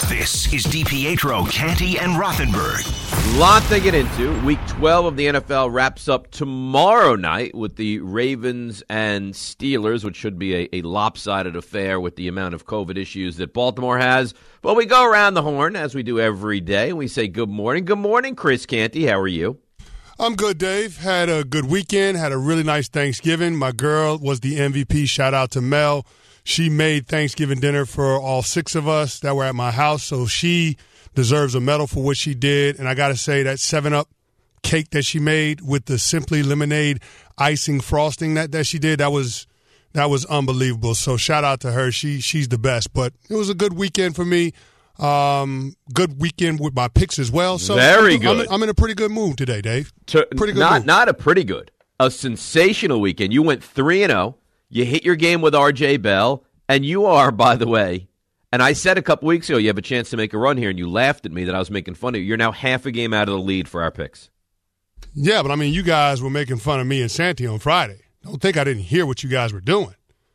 This is DiPietro, Canty, and Rothenberg. Lot to get into. Week 12 of the NFL wraps up tomorrow night with the Ravens and Steelers, which should be a lopsided affair with the amount of COVID issues that Baltimore has. But we go around the horn, as we do every day, and we say good morning. Good morning, Chris Canty. How are you? I'm good, Dave. Had a good weekend. Had a really nice Thanksgiving. My girl was the MVP. Shout out to Mel. She made Thanksgiving dinner for all six of us that were at my house, so she deserves a medal for what she did. And I got to say, that 7-Up cake that she made with the Simply Lemonade icing frosting that she did, that was unbelievable. So shout out to her. She's the best. But it was a good weekend for me. Good weekend with my picks as well. So very good. I'm in a pretty good mood today, Dave. Pretty good mood. Not a pretty good. A sensational weekend. You went 3-0. You hit your game with R.J. Bell, and you are, by the way, and I said a couple weeks ago you have a chance to make a run here, and you laughed at me that I was making fun of you. You're now half a game out of the lead for our picks. Yeah, but I mean, you guys were making fun of me and Santi on Friday. Don't think I didn't hear what you guys were doing.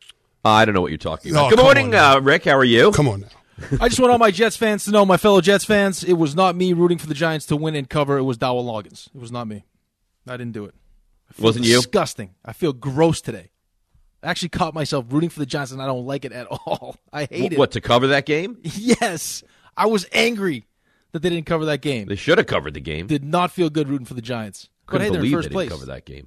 I don't know what you're talking about. Oh, good morning, Rick. How are you? Come on now. I just want all my Jets fans to know, my fellow Jets fans, it was not me rooting for the Giants to win and cover. It was Dowell Loggins. It was not me. I didn't do it. Wasn't you? Disgusting. I feel gross today. I actually caught myself rooting for the Giants, and I don't like it at all. I hate it. What, to cover that game? Yes. I was angry that they didn't cover that game. They should have covered the game. Did not feel good rooting for the Giants. Couldn't but hey, believe they're in first they place. didn't cover that game.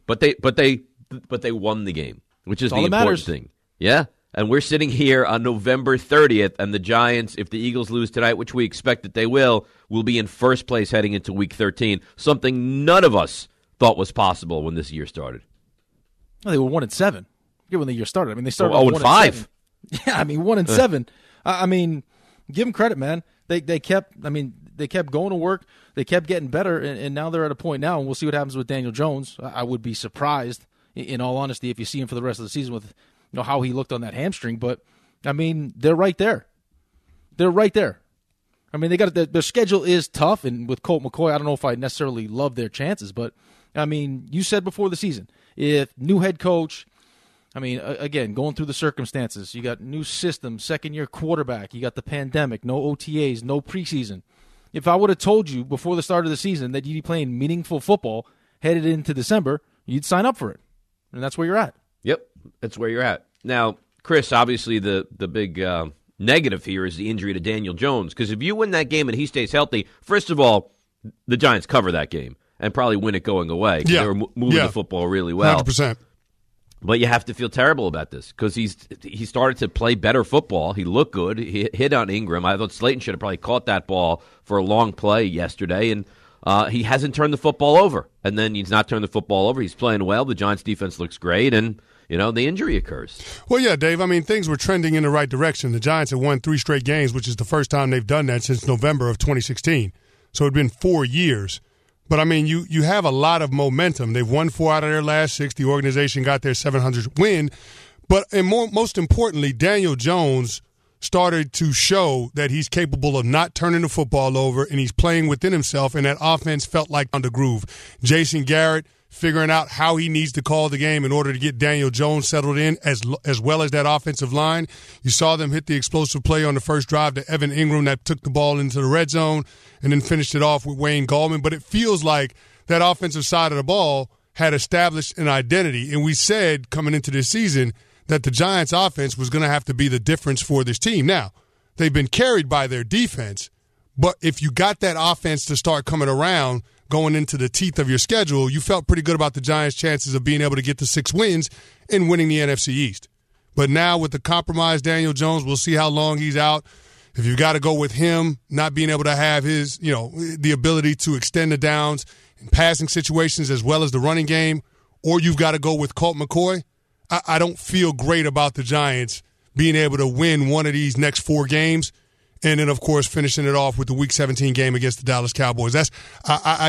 But they won the game, which is That's the all that important matters. thing. Yeah. And we're sitting here on November 30th, and the Giants, if the Eagles lose tonight, which we expect that they will be in first place heading into Week 13, something none of us thought was possible when this year started. Well, they were 1-7. Get when the year started. I mean, they started 0-5. Yeah, I mean 1-7. I mean, give them credit, man. They kept going to work. They kept getting better, and now they're at a point now, and we'll see what happens with Daniel Jones. I would be surprised, in all honesty, if you see him for the rest of the season with how he looked on that hamstring. But I mean, they're right there. They're right there. I mean, they got their schedule is tough, and with Colt McCoy, I don't know if I necessarily love their chances, but I mean, you said before the season, if new head coach. I mean, again, going through the circumstances, you got new system, second-year quarterback, you got the pandemic, no OTAs, no preseason. If I would have told you before the start of the season that you'd be playing meaningful football headed into December, you'd sign up for it, and that's where you're at. Yep, that's where you're at. Now, Chris, obviously the big negative here is the injury to Daniel Jones, because if you win that game and he stays healthy, first of all, the Giants cover that game and probably win it going away. Yeah. They were moving the football really well. 100%. But you have to feel terrible about this because he started to play better football. He looked good. He hit on Ingram. I thought Slayton should have probably caught that ball for a long play yesterday, and he hasn't turned the football over. And then he's not turned the football over. He's playing well. The Giants' defense looks great, and the injury occurs. Well, yeah, Dave. I mean, things were trending in the right direction. The Giants have won 3 straight games, which is the first time they've done that since November of 2016. So it had been 4 years. But, I mean, you have a lot of momentum. They've won 4 out of their last 6. The organization got their 700th win. But most importantly, Daniel Jones started to show that he's capable of not turning the football over, and he's playing within himself, and that offense felt like on the groove. Jason Garrett figuring out how he needs to call the game in order to get Daniel Jones settled in as well as that offensive line. You saw them hit the explosive play on the first drive to Evan Ingram that took the ball into the red zone and then finished it off with Wayne Gallman. But it feels like that offensive side of the ball had established an identity. And we said coming into this season that the Giants' offense was going to have to be the difference for this team. Now, they've been carried by their defense, but if you got that offense to start coming around going into the teeth of your schedule, you felt pretty good about the Giants' chances of being able to get to 6 wins and winning the NFC East. But now with the compromised Daniel Jones, we'll see how long he's out. If you've got to go with him not being able to have his, the ability to extend the downs in passing situations as well as the running game, or you've got to go with Colt McCoy, I don't feel great about the Giants being able to win one of these next 4 games. And then, of course, finishing it off with the Week 17 game against the Dallas Cowboys. I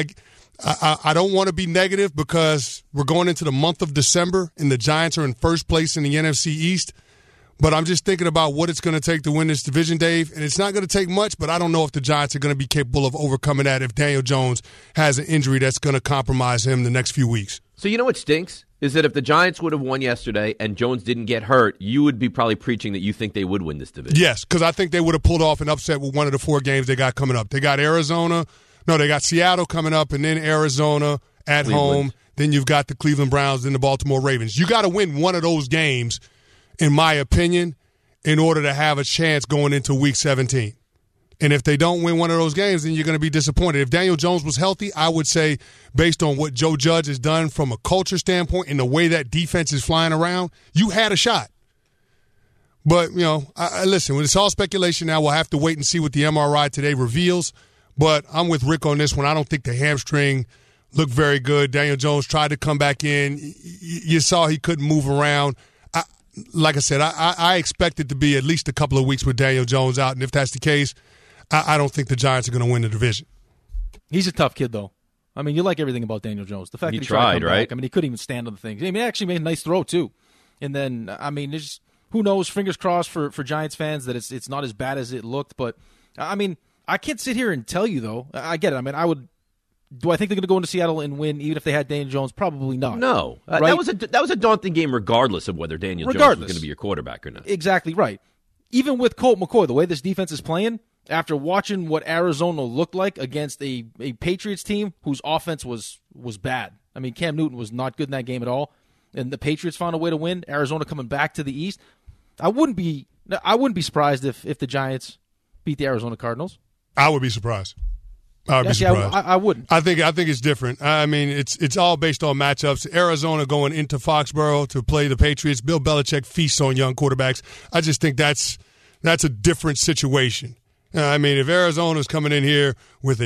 don't want to be negative because we're going into the month of December and the Giants are in first place in the NFC East. But I'm just thinking about what it's going to take to win this division, Dave. And it's not going to take much, but I don't know if the Giants are going to be capable of overcoming that if Daniel Jones has an injury that's going to compromise him the next few weeks. So you know what stinks? Is that if the Giants would have won yesterday and Jones didn't get hurt, you would be probably preaching that you think they would win this division. Yes, because I think they would have pulled off an upset with one of the 4 games they got coming up. They got they got Seattle coming up, and then Arizona at home. Then you've got the Cleveland Browns and the Baltimore Ravens. You got to win one of those games, in my opinion, in order to have a chance going into Week 17. And if they don't win one of those games, then you're going to be disappointed. If Daniel Jones was healthy, I would say, based on what Joe Judge has done from a culture standpoint and the way that defense is flying around, you had a shot. But, listen, it's all speculation now. We'll have to wait and see what the MRI today reveals. But I'm with Rick on this one. I don't think the hamstring looked very good. Daniel Jones tried to come back in. You saw he couldn't move around. Like I said, I expect it to be at least a couple of weeks with Daniel Jones out. And if that's the case, I don't think the Giants are going to win the division. He's a tough kid, though. I mean, you like everything about Daniel Jones. The fact that he tried to come back. I mean, he couldn't even stand on the things. I mean, he actually made a nice throw, too. And then, I mean, just, who knows, fingers crossed for Giants fans that it's not as bad as it looked. But, I mean, I can't sit here and tell you, though. I get it. I mean, do I think they're going to go into Seattle and win even if they had Daniel Jones? Probably not. No. Right? That was a daunting game regardless of whether Daniel Jones was going to be your quarterback or not. Exactly right. Even with Colt McCoy, the way this defense is playing, after watching what Arizona looked like against a Patriots team whose offense was bad. I mean, Cam Newton was not good in that game at all, and the Patriots found a way to win. Arizona coming back to the East. I wouldn't be surprised if the Giants beat the Arizona Cardinals. I would be surprised. I would be surprised. I wouldn't. I think it's different. I mean, it's all based on matchups. Arizona going into Foxborough to play the Patriots. Bill Belichick feasts on young quarterbacks. I just think that's a different situation. I mean, if Arizona's coming in here with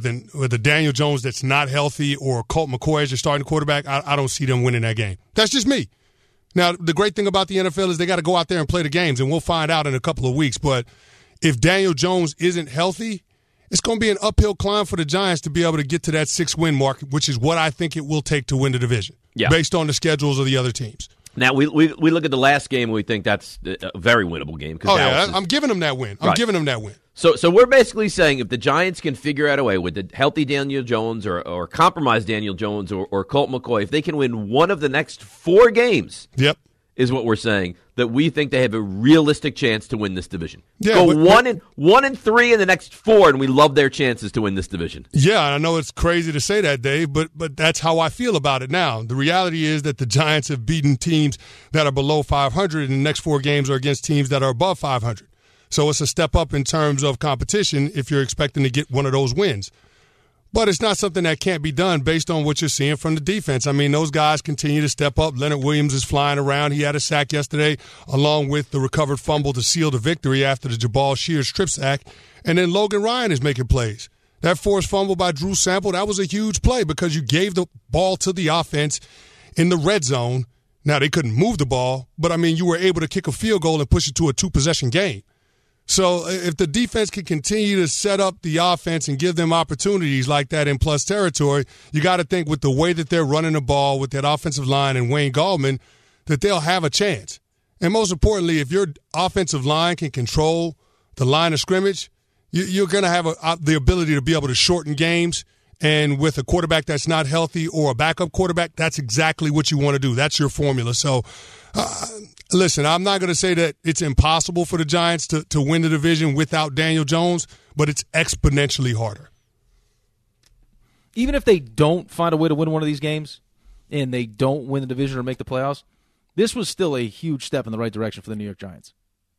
a Daniel Jones that's not healthy or Colt McCoy as your starting quarterback, I don't see them winning that game. That's just me. Now, the great thing about the NFL is they got to go out there and play the games, and we'll find out in a couple of weeks. But if Daniel Jones isn't healthy, it's going to be an uphill climb for the Giants to be able to get to that 6-win mark, which is what I think it will take to win the division, based on the schedules of the other teams. Now, we look at the last game and we think that's a very winnable game. I'm giving them that win. I'm giving them that win. So we're basically saying if the Giants can figure out a way with the healthy Daniel Jones or compromised Daniel Jones or Colt McCoy, if they can win one of the next 4 games, is what we're saying, that we think they have a realistic chance to win this division. Yeah, Go 1-3 in the next 4, and we love their chances to win this division. Yeah, I know it's crazy to say that, Dave, but that's how I feel about it now. The reality is that the Giants have beaten teams that are below 500, and the next 4 games are against teams that are above 500. So it's a step up in terms of competition if you're expecting to get one of those wins. But it's not something that can't be done based on what you're seeing from the defense. I mean, those guys continue to step up. Leonard Williams is flying around. He had a sack yesterday, along with the recovered fumble to seal the victory after the Jabal Shears strip sack. And then Logan Ryan is making plays. That forced fumble by Drew Sample, that was a huge play because you gave the ball to the offense in the red zone. Now, they couldn't move the ball, but, I mean, you were able to kick a field goal and push it to a 2-possession game. So if the defense can continue to set up the offense and give them opportunities like that in plus territory, you got to think with the way that they're running the ball with that offensive line and Wayne Gallman that they'll have a chance. And most importantly, if your offensive line can control the line of scrimmage, you're going to have the ability to be able to shorten games. And with a quarterback that's not healthy or a backup quarterback, that's exactly what you want to do. That's your formula. So, listen, I'm not going to say that it's impossible for the Giants to win the division without Daniel Jones, but it's exponentially harder. Even if they don't find a way to win one of these games and they don't win the division or make the playoffs, this was still a huge step in the right direction for the New York Giants.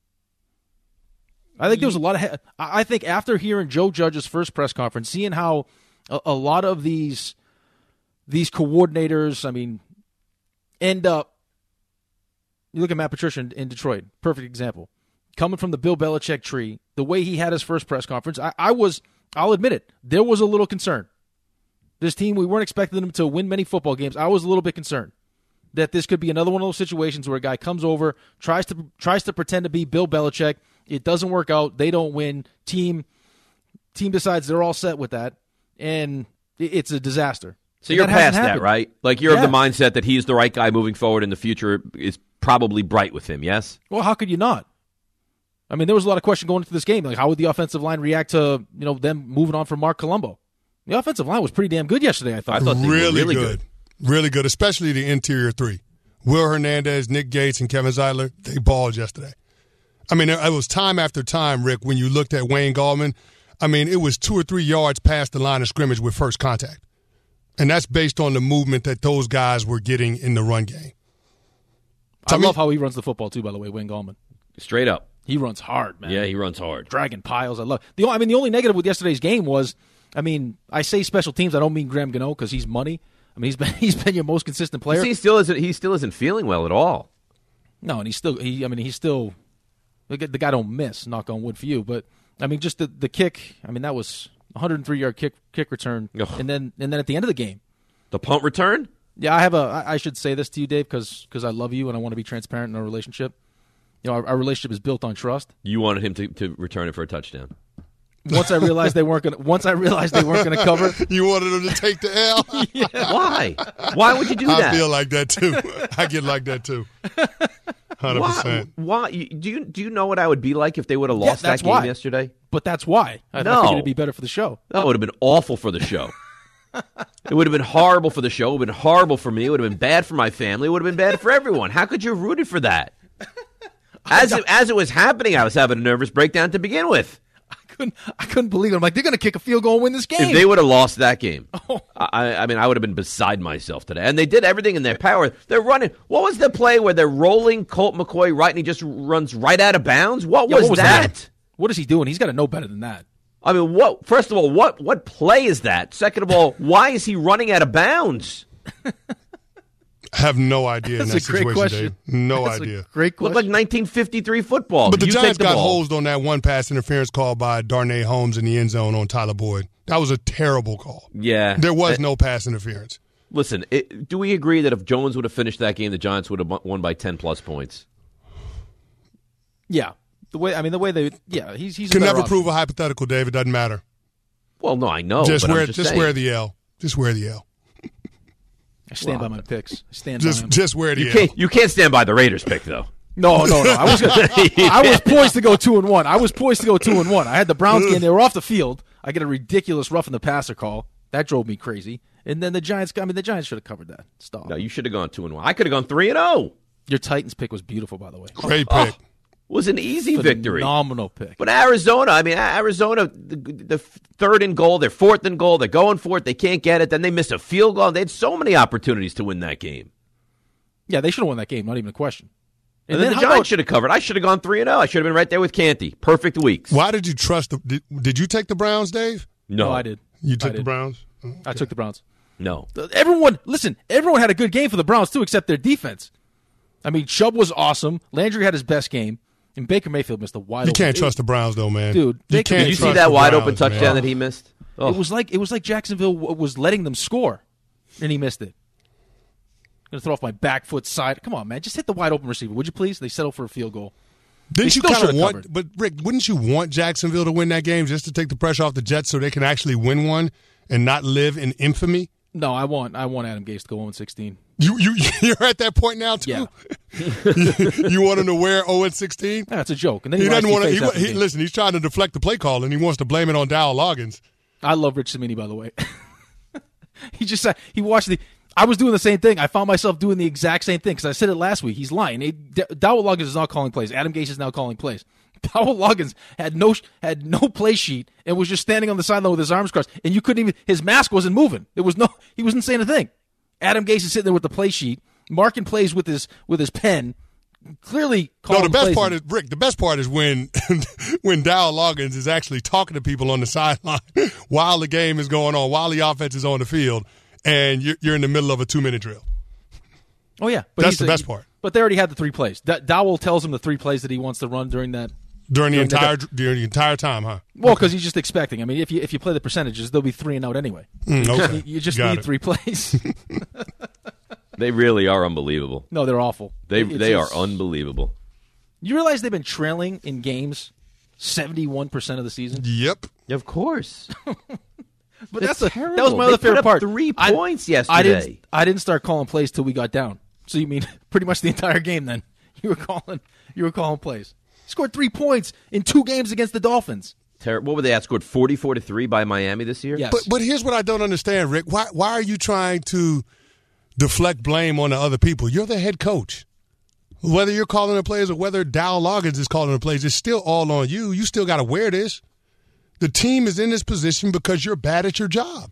I think there was a lot of I think after hearing Joe Judge's first press conference, seeing how a lot of these coordinators, I mean, end up, you look at Matt Patricia in Detroit, perfect example. Coming from the Bill Belichick tree, the way he had his first press conference, I'll admit it, there was a little concern. This team, we weren't expecting them to win many football games. I was a little bit concerned that this could be another one of those situations where a guy comes over, tries to pretend to be Bill Belichick. It doesn't work out. They don't win. Team decides they're all set with that, and it's a disaster. So you're past that, right? Like you're of the mindset that he's the right guy moving forward, and the future is probably bright with him, yes? Well, how could you not? I mean, there was a lot of question going into this game. Like, how would the offensive line react to them moving on from Mark Colombo? The offensive line was pretty damn good yesterday, I thought. Really good. Really good, especially the interior three. Will Hernandez, Nick Gates, and Kevin Zeitler, they balled yesterday. I mean, it was time after time, Rick, when you looked at Wayne Gallman. I mean, it was 2 or 3 yards past the line of scrimmage with first contact. And that's based on the movement that those guys were getting in the run game. I love how he runs the football, too, by the way, Wayne Gallman. Straight up. He runs hard, man. Yeah, he runs hard. Dragging piles. I love the only negative with yesterday's game was, I mean, I say special teams. I don't mean Graham Gano because he's money. I mean, he's been your most consistent player. He still isn't feeling well at all. No, and he's still the guy don't miss, knock on wood for you, but I mean just the kick, I mean that was a 103-yard kick return. Ugh. and then at the end of the game. The punt return? Yeah, I should say this to you, Dave, because I love you and I want to be transparent in our relationship. You know, our relationship is built on trust. You wanted him to return it for a touchdown. Once I realized they weren't gonna cover. You wanted them to take the L? Yeah. Why? Why would you do that? I feel like that too. I get like that too. 100%. Why? Do you know what I would be like if they would have lost that game yesterday? But that's why. I figured it'd be better for the show. That would have been awful for the show. It would have been horrible for the show. It would have been horrible for me. It would have been bad for my family. It would have been bad for everyone. How could you have rooted for that? As it was happening, I was having a nervous breakdown to begin with. I couldn't believe it. I'm like, they're going to kick a field goal and win this game. If they would have lost that game, I mean, I would have been beside myself today. And they did everything in their power. They're running. What was the play where they're rolling Colt McCoy right and he just runs right out of bounds? What was that? What is he doing? He's got to know better than that. I mean, first of all, what play is that? Second of all, why is he running out of bounds? I have no idea in that situation, Dave. No That's idea. Great question. Looked like 1953 football. But the Giants got hosed on that one pass interference call by Darnay Holmes in the end zone on Tyler Boyd. That was a terrible call. Yeah. There was no pass interference. Listen, do we agree that if Jones would have finished that game, the Giants would have won by 10-plus points? Yeah. He's can never prove a hypothetical, Dave. It doesn't matter. Well, no, I know. Just but wear saying. the L. Just wear the L. I stand by my picks. Just wear the L. You can't stand by the Raiders pick, though. No. I was poised to go 2-1. I had the Browns game. They were off the field. I get a ridiculous roughing the passer call. That drove me crazy. And then the Giants should have covered that. Stop. No, you should have gone 2-1. I could have gone 3-0. Your Titans pick was beautiful, by the way. Great pick. Was an easy victory. Phenomenal pick. But Arizona, the third and goal, they're fourth and goal, they're going for it, they can't get it, then they miss a field goal. They had so many opportunities to win that game. Yeah, they should have won that game, not even a question. And then the Giants should have covered. I should have gone 3-0. I should have been right there with Canty. Perfect weeks. Why did you trust did you take the Browns, Dave? No, I did. You took the Browns? Okay. I took the Browns. No. Everyone had a good game for the Browns, too, except their defense. I mean, Chubb was awesome. Landry had his best game. And Baker Mayfield missed a wide open. You can't trust the Browns, though, man. Dude, did you see that wide open touchdown that he missed? Oh. It was like Jacksonville was letting them score, and he missed it. Going to throw off my back foot side. Come on, man. Just hit the wide open receiver, would you please? They settled for a field goal. Didn't you kind of want – but, Rick, wouldn't you want Jacksonville to win that game just to take the pressure off the Jets so they can actually win one and not live in infamy? No, I want Adam Gase to go 0-16. You're at that point now too. Yeah. You want him to wear 0-16? That's a joke. And then he doesn't want to. Listen, he's trying to deflect the play call, and he wants to blame it on Dowell Loggins. I love Rich Cimini, by the way. He just said he watched the. I was doing the same thing. I found myself doing the exact same thing because I said it last week. He's lying. Dowell Loggins is not calling plays. Adam Gase is now calling plays. Dowell Loggins had no play sheet and was just standing on the sideline with his arms crossed, and you couldn't even. His mask wasn't moving. He wasn't saying a thing. Adam Gase is sitting there with the play sheet, marking plays with his pen, clearly calling plays. No, the best part is, Rick, the best part is when Dowell Loggins is actually talking to people on the sideline while the game is going on, while the offense is on the field, and you're in the middle of a 2-minute drill. Oh, yeah. But that's the best part. But they already had the 3 plays. Dowell tells him the 3 plays that he wants to run during that. During the entire time, huh? Well, because he's just expecting. I mean, if you play the percentages, they'll be 3 and out anyway. Okay. You just need 3 plays. They really are unbelievable. No, they're awful. They are unbelievable. You realize they've been trailing in games 71% of the season? Yep. Of course. But that was my other favorite part. 3 points yesterday. I didn't start calling plays till we got down. So you mean pretty much the entire game then? You were calling plays. He scored 3 points in 2 games against the Dolphins. What were they outscored 44-3 by Miami this year? Yes. But here's what I don't understand, Rick. Why are you trying to deflect blame on the other people. You're the head coach. Whether you're calling the plays or whether Dow Loggins is calling the plays, it's still all on you. You still got to wear this. The team is in this position because you're bad at your job.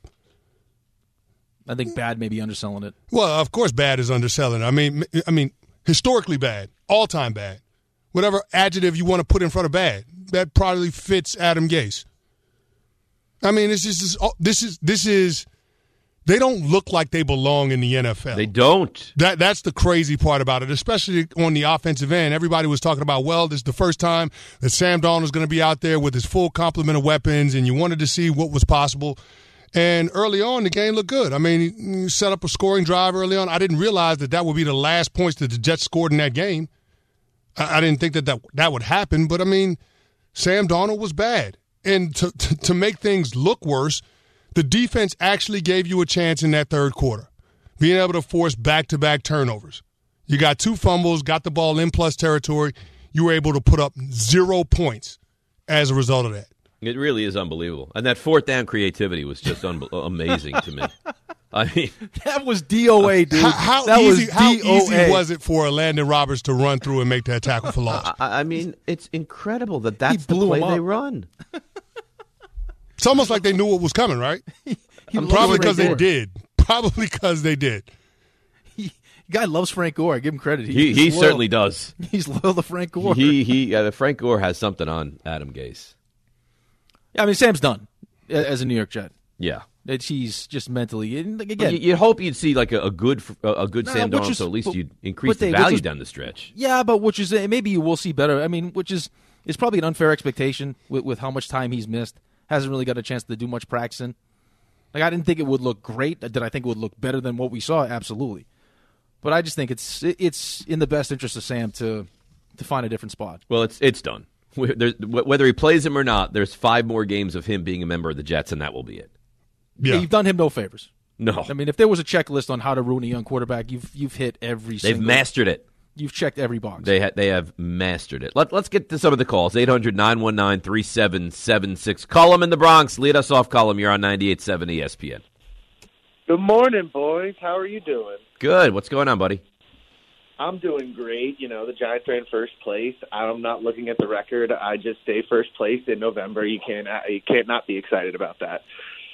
I think bad may be underselling it. Well, of course bad is underselling it. I mean, historically bad, all-time bad. Whatever adjective you want to put in front of bad, that probably fits Adam Gase. I mean, this is they don't look like they belong in the NFL. They don't. That's the crazy part about it, especially on the offensive end. Everybody was talking about, well, this is the first time that Sam Darnold is going to be out there with his full complement of weapons, and you wanted to see what was possible. And early on, the game looked good. I mean, you set up a scoring drive early on. I didn't realize that would be the last points that the Jets scored in that game. I didn't think that would happen. But, I mean, Sam Darnold was bad. And to make things look worse, the defense actually gave you a chance in that third quarter, being able to force back-to-back turnovers. You got 2 fumbles, got the ball in plus territory. You were able to put up 0 points as a result of that. It really is unbelievable. And that fourth down creativity was just amazing to me. I mean, that was DOA, dude. How easy was it for Landon Roberts to run through and make that tackle for loss? I mean, it's incredible that's the play they run. It's almost like they knew what was coming, right? Probably because they did. Probably because they did. Guy loves Frank Gore. I give him credit. He certainly does. He's loyal to Frank Gore. Frank Gore has something on Adam Gase. Yeah, I mean, Sam's done as a New York Jet. Yeah. He's just mentally. Again, you'd hope you'd see like a good Sam Darnold, so at least you'd increase the value down the stretch. Yeah, but which is maybe you will see better. I mean, which is probably an unfair expectation with how much time he's missed. Hasn't really got a chance to do much practicing. Like, I didn't think it would look great. Did I think it would look better than what we saw? Absolutely. But I just think it's in the best interest of Sam to find a different spot. Well, it's done. Whether he plays him or not, there's 5 more games of him being a member of the Jets, and that will be it. Yeah. You've done him no favors. No. I mean, if there was a checklist on how to ruin a young quarterback, you've hit every single. They've mastered it. You've checked every box. They have mastered it. Let's get to some of the calls. 800-919-3776. Colum in the Bronx. Lead us off, Colum. You're on 98.7 ESPN. Good morning, boys. How are you doing? Good. What's going on, buddy? I'm doing great. You know, the Giants are in first place. I'm not looking at the record. I just say first place in November. You can't not be excited about that.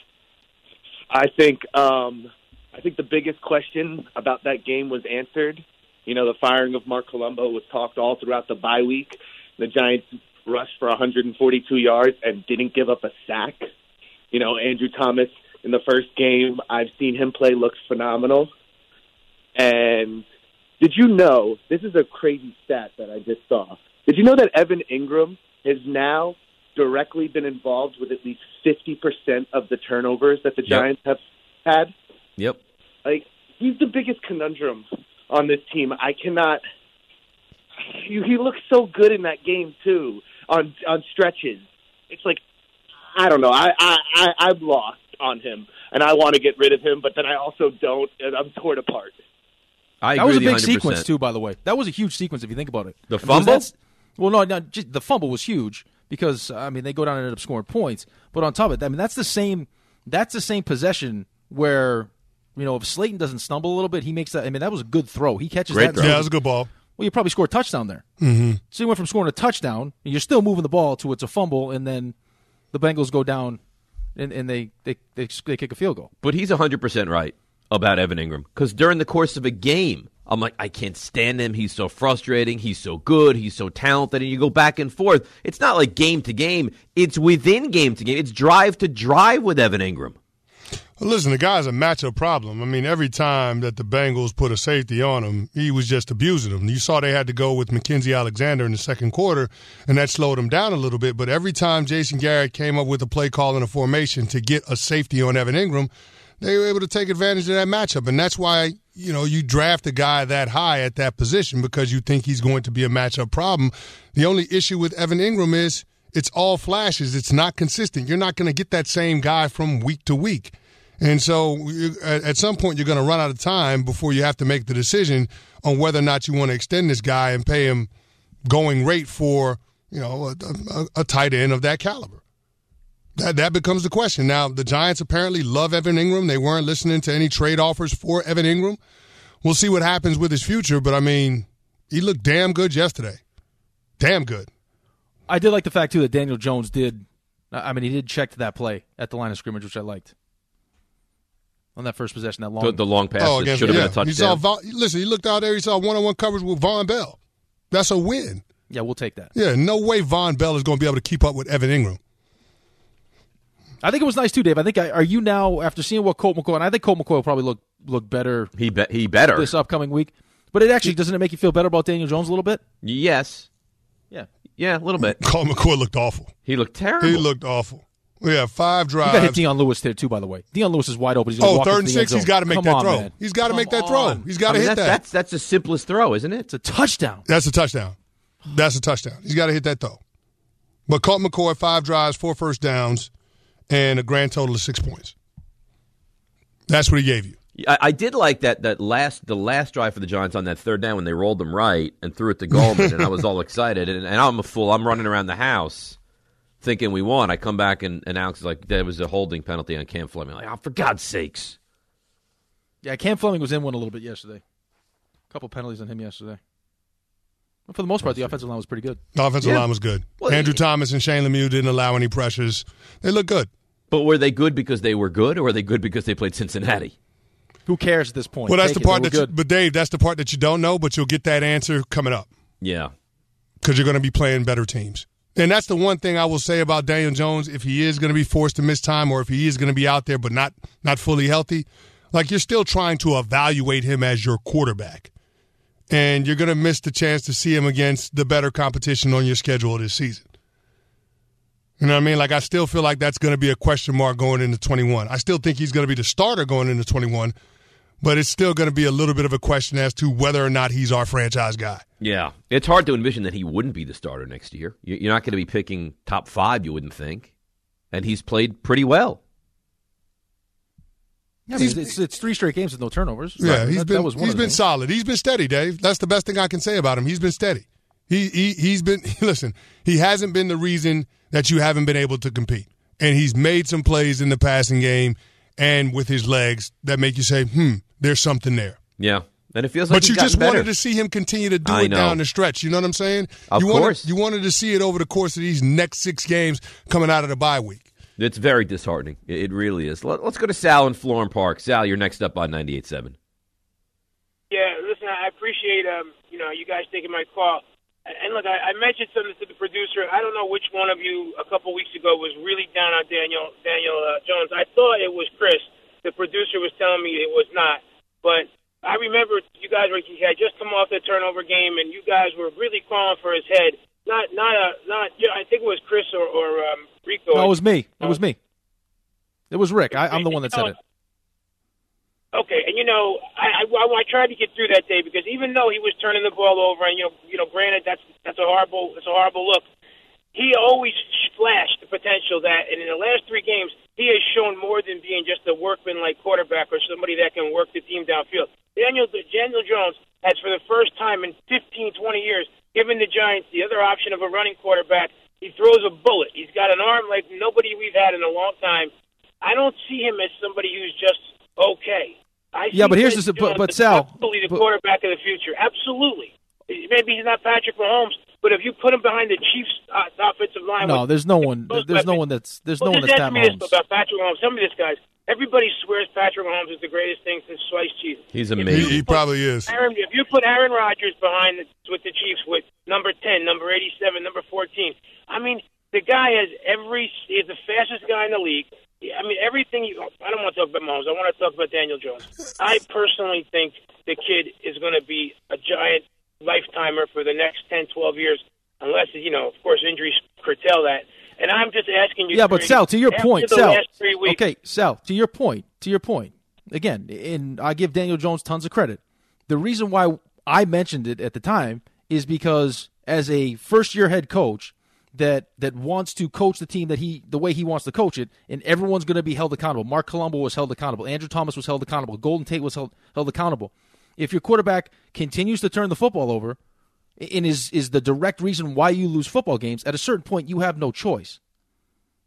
I think the biggest question about that game was answered. You know, the firing of Mark Colombo was talked all throughout the bye week. The Giants rushed for 142 yards and didn't give up a sack. You know, Andrew Thomas in the first game, I've seen him play, looks phenomenal. And did you know, this is a crazy stat that I just saw. Did you know that Evan Ingram has now directly been involved with at least 50% of the turnovers that the Giants have had? Yep. Like, he's the biggest conundrum on this team. I cannot. He looks so good in that game too. On stretches, it's like I don't know. I'm lost on him, and I want to get rid of him, but then I also don't, and I'm torn apart. That was a big sequence too, by the way. That was a huge sequence if you think about it. The fumble? Well, no, just the fumble was huge because I mean they go down and end up scoring points. But on top of it, I mean that's the same possession where. You know, if Slayton doesn't stumble a little bit, he makes that. I mean, that was a good throw. He catches that. Yeah, that was a good ball. Well, you probably scored a touchdown there. Mm-hmm. So you went from scoring a touchdown, and you're still moving the ball to it's a fumble, and then the Bengals go down, and they kick a field goal. But he's 100% right about Evan Ingram because during the course of a game, I'm like, I can't stand him. He's so frustrating. He's so good. He's so talented. And you go back and forth. It's not like game to game. It's within game to game. It's drive to drive with Evan Ingram. Well, listen, the guy's a matchup problem. I mean, every time that the Bengals put a safety on him, he was just abusing them. You saw they had to go with Mackenzie Alexander in the second quarter, and that slowed him down a little bit. But every time Jason Garrett came up with a play call and a formation to get a safety on Evan Ingram, they were able to take advantage of that matchup. And that's why, you know, you draft a guy that high at that position because you think he's going to be a matchup problem. The only issue with Evan Ingram is it's all flashes. It's not consistent. You're not going to get that same guy from week to week. And so at some point you're going to run out of time before you have to make the decision on whether or not you want to extend this guy and pay him going rate for, you know, a tight end of that caliber. That becomes the question. Now, the Giants apparently love Evan Ingram. They weren't listening to any trade offers for Evan Ingram. We'll see what happens with his future, but, I mean, he looked damn good yesterday. Damn good. I did like the fact, too, that Daniel Jones he did check to that play at the line of scrimmage, which I liked. On that first possession, that long. The long pass that should have been a touchdown. He looked out there, he saw one-on-one coverage with Von Bell. That's a win. Yeah, we'll take that. Yeah, no way Von Bell is going to be able to keep up with Evan Ingram. I think it was nice, too, Dave. I think, are you now, after seeing what Colt McCoy, and I think Colt McCoy will probably look better. He better. This upcoming week. But doesn't it make you feel better about Daniel Jones a little bit? Yes. Yeah, a little bit. Colt McCoy looked awful. He looked terrible. He looked awful. Yeah, 5 drives. You got to hit Deion Lewis there, too, by the way. Deion Lewis is wide open. He's walk 3rd and 6, he's got to make that throw. Man. He's got to make that throw. He's got to hit that. That's the simplest throw, isn't it? It's a touchdown. That's a touchdown. He's got to hit that throw. But Colt McCoy, 5 drives, 4 first downs, and a grand total of 6 points. That's what he gave you. I did like the last drive for the Giants on that 3rd down when they rolled them right and threw it to Goldman, and I was all excited. And I'm a fool. I'm running around the house thinking we won. I come back and Alex is like, there was a holding penalty on Cam Fleming. I'm like, oh, for God's sakes. Yeah, Cam Fleming was in one a little bit yesterday. A couple penalties on him yesterday. But for the most part, the offensive line was pretty good. The offensive line was good. Well, Andrew Thomas and Shane Lemieux didn't allow any pressures. They looked good. But were they good because they were good, or were they good because they played Cincinnati? Who cares at this point? Well, that's the part but Dave, that's the part that you don't know, but you'll get that answer coming up. Yeah. Because you're going to be playing better teams. And that's the one thing I will say about Daniel Jones, if he is going to be forced to miss time or if he is going to be out there but not fully healthy, like you're still trying to evaluate him as your quarterback. And you're going to miss the chance to see him against the better competition on your schedule this season. You know what I mean? Like, I still feel like that's going to be a question mark going into 21. I still think he's going to be the starter going into 21, but it's still going to be a little bit of a question as to whether or not he's our franchise guy. Yeah. It's hard to envision that he wouldn't be the starter next year. You're not going to be picking top 5, you wouldn't think. And he's played pretty well. Yeah, it's 3 straight games with no turnovers. Yeah, right. he's been solid. He's been steady, Dave. That's the best thing I can say about him. He's been steady. He's been – listen, he hasn't been the reason that you haven't been able to compete. And he's made some plays in the passing game and with his legs that make you say, there's something there. Yeah. And it feels like but you just wanted to see him continue to do it down the stretch. You know what I'm saying? Of course. You wanted to see it over the course of these next 6 games coming out of the bye week. It's very disheartening. It really is. Let's go to Sal in Florham Park. Sal, you're next up on 98.7. Yeah, listen, I appreciate you guys taking my call. And look, I mentioned something to the producer. I don't know which one of you a couple weeks ago was really down on Daniel Jones. I thought it was Chris. The producer was telling me it was not. But I remember he had just come off the turnover game, and you guys were really calling for his head. I think it was Chris or Rico. No, it was me. It was me. It was Rick. I'm the one that said it. Okay, and I tried to get through that day because even though he was turning the ball over, and granted that's a horrible look, he always flashed the potential that, and in the last 3 games, he has shown more than being just a workman-like quarterback or somebody that can work the team downfield. Daniel Jones has, for the first time in 15, 20 years, given the Giants the other option of a running quarterback. He throws a bullet. He's got an arm like nobody we've had in a long time. I don't see him as somebody who's just okay. But here's the but Sal, absolutely the quarterback of the future. Absolutely. Maybe he's not Patrick Mahomes, but if you put him behind the Chiefs' offensive line, there's no one that's Pat Mahomes. About Patrick Mahomes. Some of these guys, everybody swears Patrick Mahomes is the greatest thing since sliced cheese. He's amazing. He probably is. If you put Aaron Rodgers behind with the Chiefs with number 10, number 87, number 14, I mean, the guy he's the fastest guy in the league. I mean, everything. I don't want to talk about Mahomes. I want to talk about Daniel Jones. I personally think the kid is going to be a giant lifetimer for the next 10, 12 years, unless, of course, injuries curtail that. And I'm just asking you. Yeah, but Sal, to your point, Sal. Last 3 weeks, okay, Sal, to your point. Again, and I give Daniel Jones tons of credit. The reason why I mentioned it at the time is because as a first-year head coach that wants to coach the team the way he wants to coach it, and everyone's going to be held accountable. Mark Colombo was held accountable. Andrew Thomas was held accountable. Golden Tate was held accountable. If your quarterback continues to turn the football over and is the direct reason why you lose football games, at a certain point you have no choice.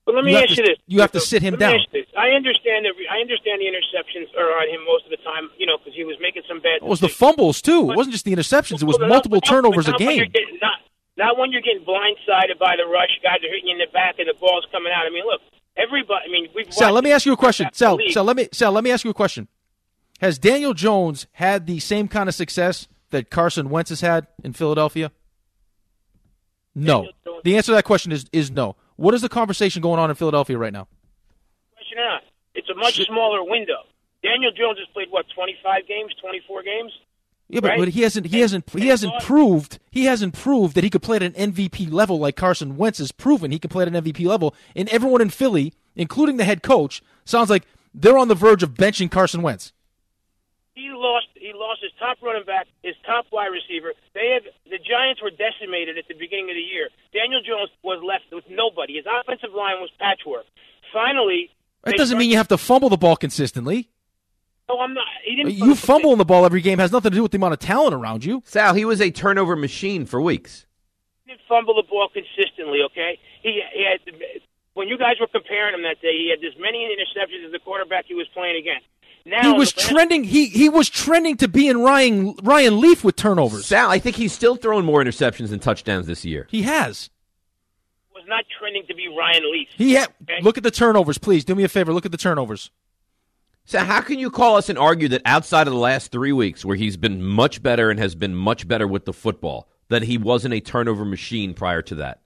But let me ask you this: you have to sit him down. I understand the interceptions are on him most of the time, because he was making some bad. It was the fumbles too. It wasn't just the interceptions. It was multiple turnovers a game. Not when you're getting blindsided by the rush, guys are hitting you in the back, and the ball's coming out. I mean, look, everybody. I mean, Sal, let me ask you a question. Sal, let me ask you a question. Has Daniel Jones had the same kind of success that Carson Wentz has had in Philadelphia? No. The answer to that question is no. What is the conversation going on in Philadelphia right now? Question not. It's a much smaller window. Daniel Jones has played 25 games, 24 games. Yeah, but he hasn't proved that he could play at an MVP level like Carson Wentz has proven he can play at an MVP level. And everyone in Philly, including the head coach, sounds like they're on the verge of benching Carson Wentz. He lost his top running back, his top wide receiver. The Giants were decimated at the beginning of the year. Daniel Jones was left with nobody. His offensive line was patchwork. Finally, that doesn't mean you have to fumble the ball consistently. No, I'm not. He didn't. You fumbling the ball every game has nothing to do with the amount of talent around you. Sal, he was a turnover machine for weeks. He didn't fumble the ball consistently. Okay, he had. When you guys were comparing him that day, he had as many interceptions as the quarterback he was playing against. Now he was trending. He was trending to be in Ryan Leaf with turnovers. Sal, I think he's still throwing more interceptions than touchdowns this year. He has. Was not trending to be Ryan Leaf. Okay? Look at the turnovers, please. Do me a favor. Look at the turnovers. So how can you call us and argue that outside of the last 3 weeks, where he's been much better and has been much better with the football, that he wasn't a turnover machine prior to that?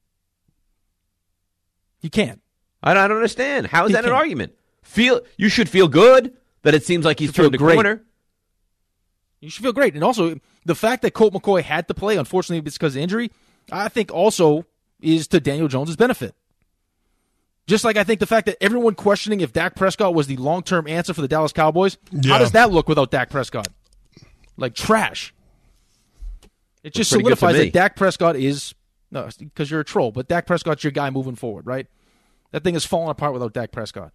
You can't. I don't understand. How is that an argument? You should feel good that it seems like he's turned the corner. You should feel great. And also, the fact that Colt McCoy had to play, unfortunately, it's because of injury, I think also is to Daniel Jones' benefit. Just like I think the fact that everyone questioning if Dak Prescott was the long-term answer for the Dallas Cowboys, how does that look without Dak Prescott? Like trash. It just solidifies that Dak Prescott is, no, because you're a troll, but Dak Prescott's your guy moving forward, right? That thing is falling apart without Dak Prescott.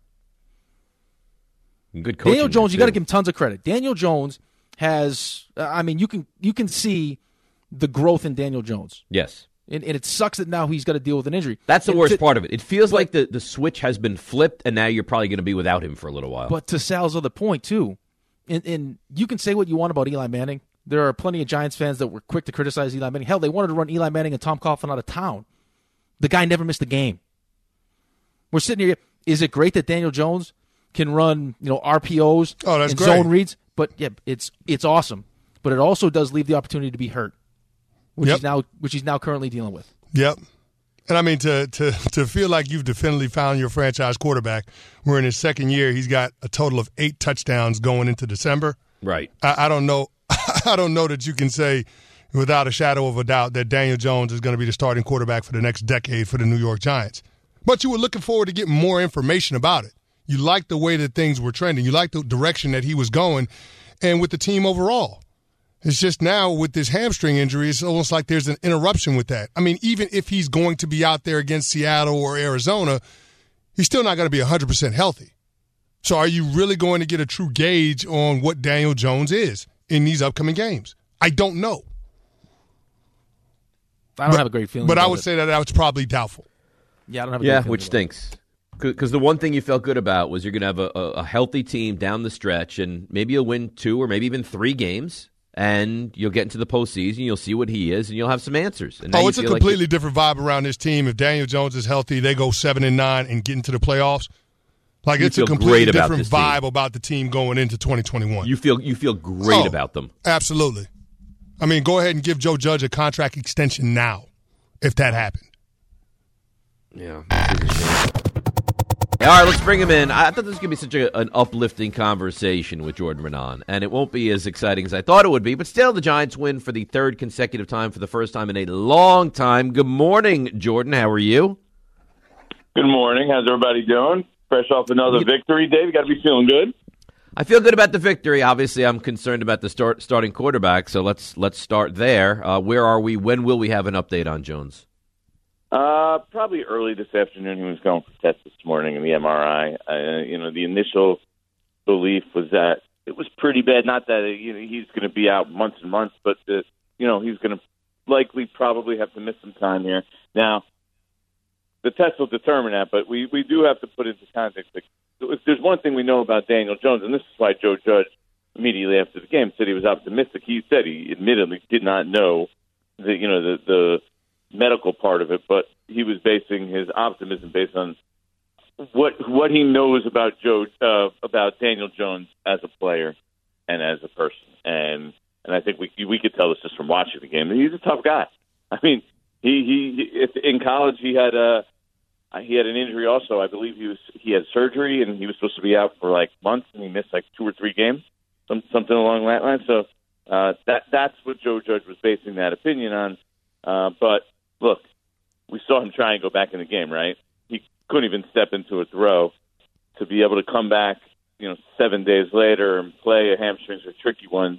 Good coaching. Daniel Jones, you got to give him tons of credit. Daniel Jones has, you can see the growth in Daniel Jones. Yes. And it sucks that now he's got to deal with an injury. That's the worst part of it. It feels like the switch has been flipped, and now you're probably going to be without him for a little while. But to Sal's other point, too, and you can say what you want about Eli Manning. There are plenty of Giants fans that were quick to criticize Eli Manning. Hell, they wanted to run Eli Manning and Tom Coughlin out of town. The guy never missed a game. We're sitting here. Is it great that Daniel Jones can run, RPOs and zone reads? But yeah, it's awesome. But it also does leave the opportunity to be hurt, which he's now currently dealing with. Yep. And I mean, to feel like you've definitively found your franchise quarterback, where in his second year he's got a total of 8 touchdowns going into December. Right. I don't know. I don't know that you can say without a shadow of a doubt that Daniel Jones is going to be the starting quarterback for the next decade for the New York Giants. But you were looking forward to getting more information about it. You liked the way that things were trending. You liked the direction that he was going and with the team overall. It's just now with this hamstring injury, it's almost like there's an interruption with that. I mean, even if he's going to be out there against Seattle or Arizona, he's still not going to be 100% healthy. So are you really going to get a true gauge on what Daniel Jones is in these upcoming games? I don't know. I don't have a great feeling But about I would say that was probably doubtful. Yeah, I don't have a great feeling which stinks. Because the one thing you felt good about was you're going to have a healthy team down the stretch, and maybe you'll win 2 or maybe even 3 games, and you'll get into the postseason, you'll see what he is, and you'll have some answers. And it's a completely different vibe around this team. If Daniel Jones is healthy, they go 7-9 and get into the playoffs. Like, it's a completely different vibe about the team going into 2021. You feel great about them. Absolutely. I mean, go ahead and give Joe Judge a contract extension now, if that happened. Yeah. All right, let's bring him in. I thought this was going to be such an uplifting conversation with Jordan Raanan, and it won't be as exciting as I thought it would be, but still the Giants win for the 3rd consecutive time for the first time in a long time. Good morning, Jordan. How are you? Good morning. How's everybody doing? Fresh off another victory, Dave. You got to be feeling good. I feel good about the victory. Obviously, I'm concerned about the starting quarterback, so let's start there. Where are we? When will we have an update on Jones? Probably early this afternoon. He was going for tests this morning in the MRI. The initial belief was that it was pretty bad. Not that he's going to be out months and months, but that he's going to likely probably have to miss some time here. Now, the test will determine that, but we do have to put into context. Like, if there's one thing we know about Daniel Jones, and this is why Joe Judge immediately after the game said he was optimistic. He said he admittedly did not know the medical part of it, but he was basing his optimism based on what he knows about Daniel Jones as a player and as a person. And I think we could tell this just from watching the game. He's a tough guy. I mean, he in college he had an injury also. I believe he had surgery and he was supposed to be out for like months, and he missed like 2 or 3 games, something along that line. So that's what Joe Judge was basing that opinion on. But look, we saw him try and go back in the game, right? He couldn't even step into a throw. To be able to come back, 7 days later and play a hamstrings or tricky one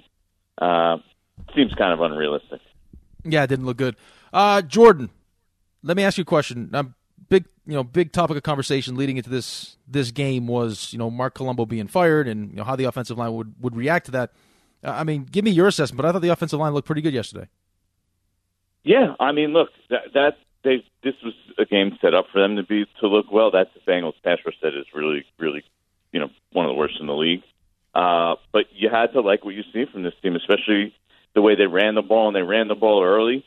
seems kind of unrealistic. Yeah, it didn't look good. Jordan, let me ask you a question. Big topic of conversation leading into this game was Mark Colombo being fired and how the offensive line would react to that. I mean, give me your assessment, but I thought the offensive line looked pretty good yesterday. Yeah, I mean, look, this was a game set up for them to look well. That's the Bengals pass rush that is really, really, one of the worst in the league. But you had to like what you see from this team, especially the way they ran the ball, and they ran the ball early.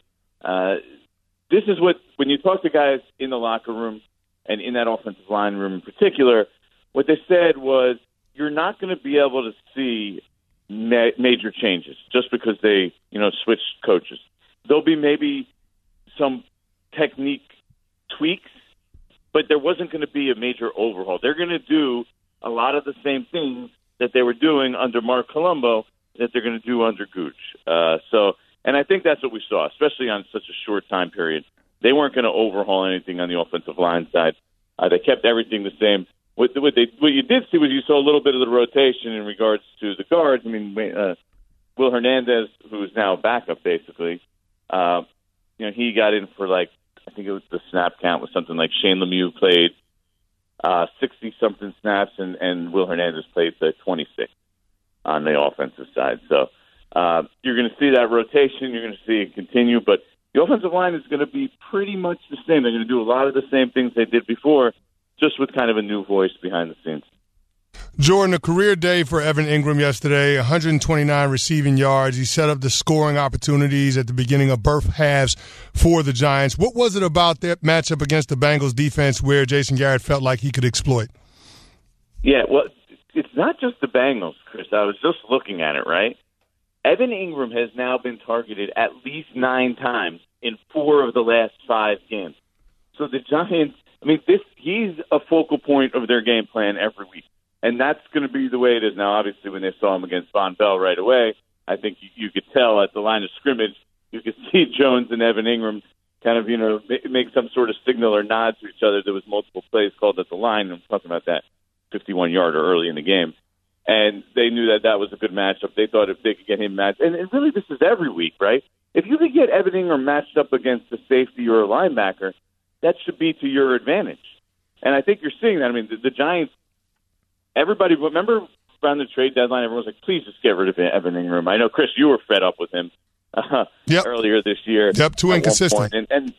This is when you talk to guys in the locker room and in that offensive line room in particular, what they said was you're not going to be able to see major changes just because they, switched coaches. There'll be maybe some technique tweaks, but there wasn't going to be a major overhaul. They're going to do a lot of the same things that they were doing under Mark Colombo that they're going to do under Gooch. And I think that's what we saw, especially on such a short time period. They weren't going to overhaul anything on the offensive line side. They kept everything the same. What you did see was you saw a little bit of the rotation in regards to the guards. I mean, Will Hernandez, who is now a backup basically, he got in for I think it was the snap count was something like Shane Lemieux played 60-something snaps, and Will Hernandez played 26 on the offensive side. So you're going to see that rotation. You're going to see it continue. But the offensive line is going to be pretty much the same. They're going to do a lot of the same things they did before, just with kind of a new voice behind the scenes. Jordan, a career day for Evan Ingram yesterday, 129 receiving yards. He set up the scoring opportunities at the beginning of both halves for the Giants. What was it about that matchup against the Bengals defense where Jason Garrett felt like he could exploit? Yeah, well, it's not just the Bengals, Chris. I was just looking at it, right? Evan Ingram has now been targeted at least 9 times in 4 of the last 5 games. So the Giants, he's a focal point of their game plan every week. And that's going to be the way it is now. Obviously, when they saw him against Von Bell right away, I think you could tell at the line of scrimmage, you could see Jones and Evan Ingram kind of, make some sort of signal or nod to each other. There was multiple plays called at the line. I'm talking about that 51-yarder early in the game. And they knew that was a good matchup. They thought if they could get him matched, and really this is every week, right? If you could get Evan Ingram matched up against a safety or a linebacker, that should be to your advantage. And I think you're seeing that. I mean, the Giants, everybody, remember around the trade deadline, everyone was like, please just get rid of Evan Ingram. I know, Chris, you were fed up with him earlier this year. Yep, too inconsistent. And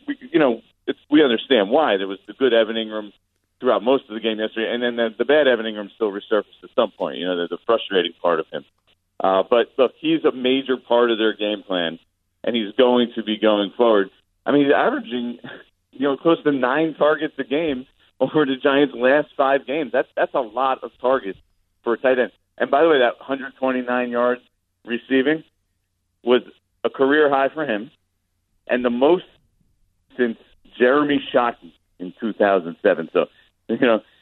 we understand why. There was the good Evan Ingram throughout most of the game yesterday, and then the bad Evan Ingram still resurfaced at some point, the frustrating part of him. But look, he's a major part of their game plan, and he's going to be going forward. I mean, he's averaging, close to 9 targets a game over the Giants' last 5 games. That's a lot of targets for a tight end. And by the way, that 129 yards receiving was a career high for him, and the most since Jeremy Shockey in 2007. So, he's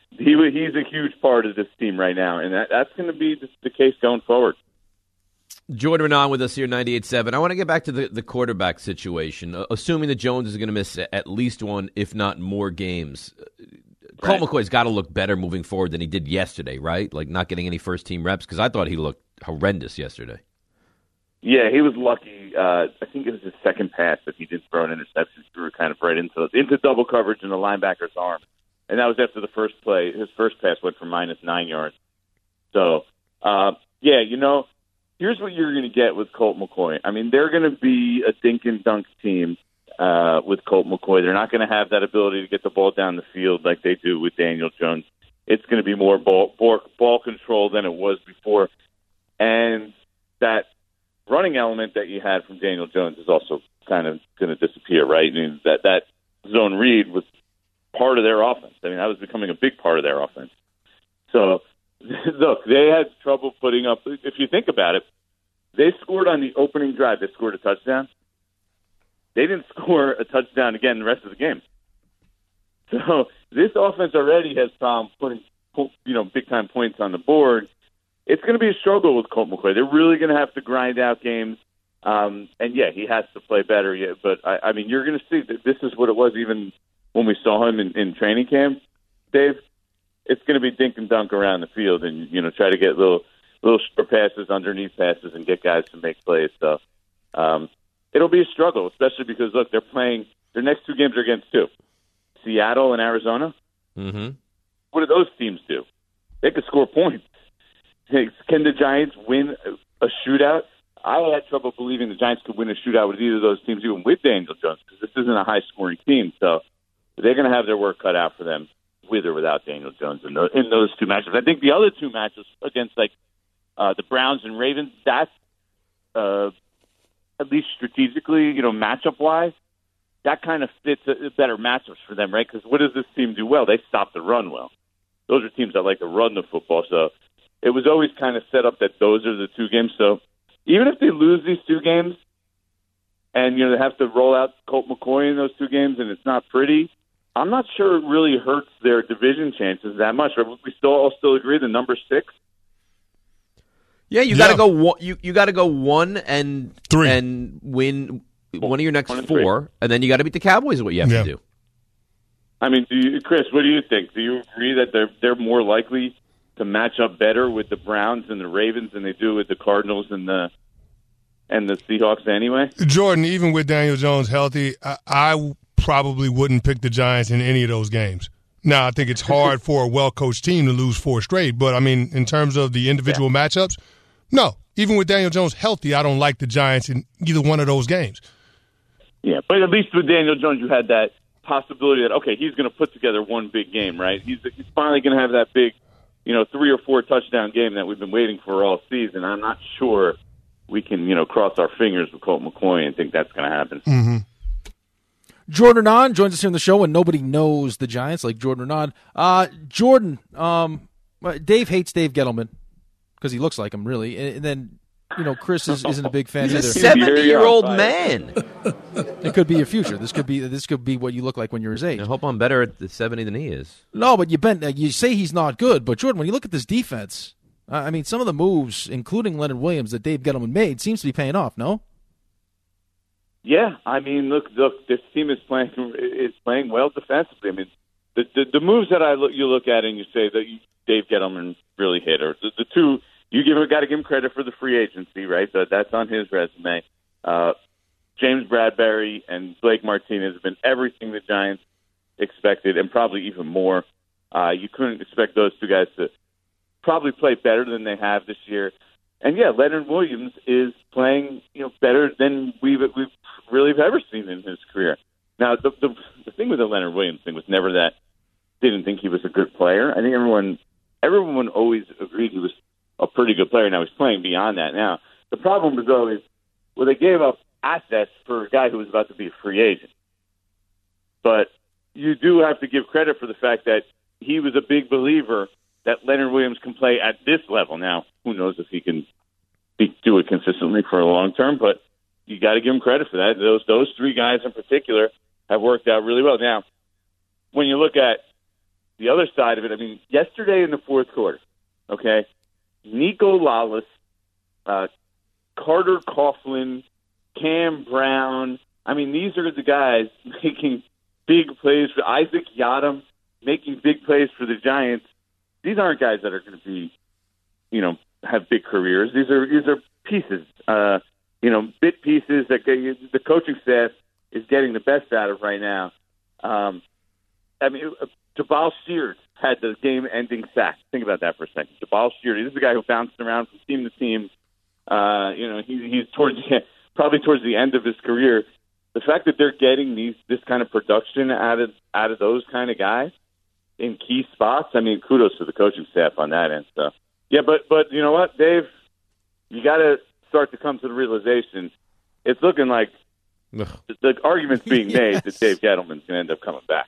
a huge part of this team right now, and that's going to be the case going forward. Jordan Renan with us here, 98.7. I want to get back to the quarterback situation. Assuming that Jones is going to miss at least 1, if not more games, right. Colt McCoy's got to look better moving forward than he did yesterday, right? Like not getting any first-team reps, because I thought he looked horrendous yesterday. Yeah, he was lucky. I think it was his second pass that he did throw an interception. He threw kind of right into double coverage in the linebacker's arm. And that was after the first play. His first pass went for -9 yards. So, here's what you're going to get with Colt McCoy. I mean, they're going to be a dink and dunk team. with Colt McCoy. They're not going to have that ability to get the ball down the field like they do with Daniel Jones. It's going to be more ball control than it was before. And that running element that you had from Daniel Jones is also kind of going to disappear, right? I mean, that zone read was part of their offense. I mean, that was becoming a big part of their offense. So, look, they had trouble putting up. If you think about it, they scored on the opening drive. They scored a touchdown. They didn't score a touchdown again the rest of the game. So this offense already has problems putting, big-time points on the board. It's going to be a struggle with Colt McCoy. They're really going to have to grind out games. And, yeah, he has to play better. Yeah, but, I mean, you're going to see that this is what it was even when we saw him in training camp, Dave. It's going to be dink and dunk around the field and, try to get little short passes, underneath passes, and get guys to make plays. So it'll be a struggle, especially because, look, they're playing – their next two games are against two. Seattle and Arizona. Mm-hmm. What do those teams do? They could score points. Can the Giants win a shootout? I had trouble believing the Giants could win a shootout with either of those teams, even with Daniel Jones, because this isn't a high-scoring team. So they're going to have their work cut out for them, with or without Daniel Jones in those two matchups. I think the other two matchups against the Browns and Ravens, that's at least strategically, matchup-wise, that kind of fits better matchups for them, right? Because what does this team do well? They stop the run well. Those are teams that like to run the football. So it was always kind of set up that those are the two games. So even if they lose these two games and, they have to roll out Colt McCoy in those two games and it's not pretty, I'm not sure it really hurts their division chances that much. We all still agree the number 6? Yeah, you got to go. You got to go 1 and 3 and win one of your next 4, and then you got to beat the Cowboys. Is what you have to do. I mean, Chris, what do you think? Do you agree that they're more likely to match up better with the Browns and the Ravens than they do with the Cardinals and the Seahawks anyway? Jordan, even with Daniel Jones healthy, I probably wouldn't pick the Giants in any of those games. Now, I think it's hard for a well-coached team to lose 4 straight, but, I mean, in terms of the individual matchups, no. Even with Daniel Jones healthy, I don't like the Giants in either one of those games. Yeah, but at least with Daniel Jones, you had that possibility that, okay, he's going to put together one big game, right? He's finally going to have that big, 3 or 4 touchdown game that we've been waiting for all season. I'm not sure we can, cross our fingers with Colt McCoy and think that's going to happen. Mm-hmm. Jordan Renan joins us here on the show, and nobody knows the Giants like Jordan Renan. Jordan, Dave hates Dave Gettleman because he looks like him, really. And then, Chris isn't a big fan either. He's a 70-year-old man. It could be your future. This could be what you look like when you're his age. I hope I'm better at the 70 than he is. No, but you say he's not good. But Jordan, when you look at this defense, I mean, some of the moves, including Leonard Williams, that Dave Gettleman made, seems to be paying off. No. Yeah, I mean, look, this team is playing well defensively. I mean, the moves that you look at and you say that Dave Gettleman really hit, or the two you got to give him credit for the free agency, right? That's on his resume. James Bradbury and Blake Martinez have been everything the Giants expected, and probably even more. You couldn't expect those two guys to probably play better than they have this year. And yeah, Leonard Williams is playing, better than we've really ever seen in his career. Now, the thing with the Leonard Williams thing was never that didn't think he was a good player. I think everyone always agreed he was a pretty good player. Now he's playing beyond that. Now the problem was always, well, they gave up assets for a guy who was about to be a free agent. But you do have to give credit for the fact that he was a big believer that Leonard Williams can play at this level. Now, who knows if he can do it consistently for a long term, but you got to give him credit for that. Those 3 guys in particular have worked out really well. Now, when you look at the other side of it, I mean, yesterday in the fourth quarter, okay, Nico Lawless, Carter Coughlin, Cam Brown, I mean, these are the guys making big plays for Isaac Yiadom, making big plays for the Giants. These aren't guys that are going to be, have big careers. These are pieces, bit pieces that the coaching staff is getting the best out of right now. I mean, Jabal Sheard had the game-ending sack. Think about that for a second. Jabal Sheard, this is a guy who bounced around from team to team. He's probably towards the end of his career. the fact that they're getting this kind of production out of those kind of guys in key spots, I mean, kudos to the coaching staff on that end stuff. Yeah, but you know what, Dave? You got to start to come to the realization it's looking like the argument's being made that Dave Gettleman's going to end up coming back.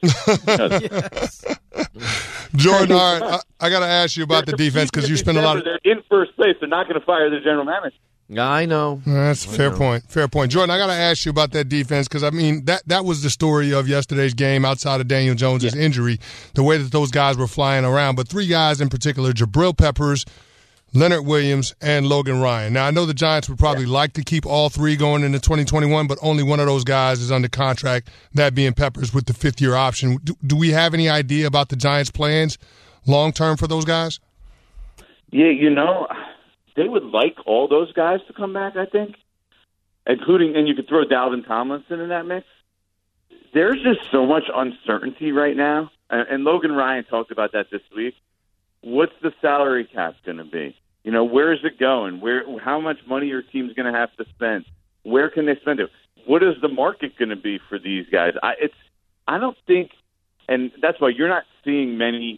Jordan, all right, I got to ask you about the defense because you spend a lot of. They're in first place. They're not going to fire the general manager. I know. That's a fair point. Fair point. Jordan, I got to ask you about that defense because, I mean, that was the story of yesterday's game outside of Daniel Jones' injury, the way that those guys were flying around. But three guys in particular, Jabril Peppers, Leonard Williams, and Logan Ryan. Now, I know the Giants would probably like to keep all three going into 2021, but only one of those guys is under contract, that being Peppers with the fifth-year option. Do we have any idea about the Giants' plans long-term for those guys? Yeah, they would like all those guys to come back, I think, including, and you could throw Dalvin Tomlinson in that mix. There's just so much uncertainty right now, and Logan Ryan talked about that this week. What's the salary cap going to be? Where is it going? How much money your team's going to have to spend? Where can they spend it? What is the market going to be for these guys? I don't think, and that's why you're not seeing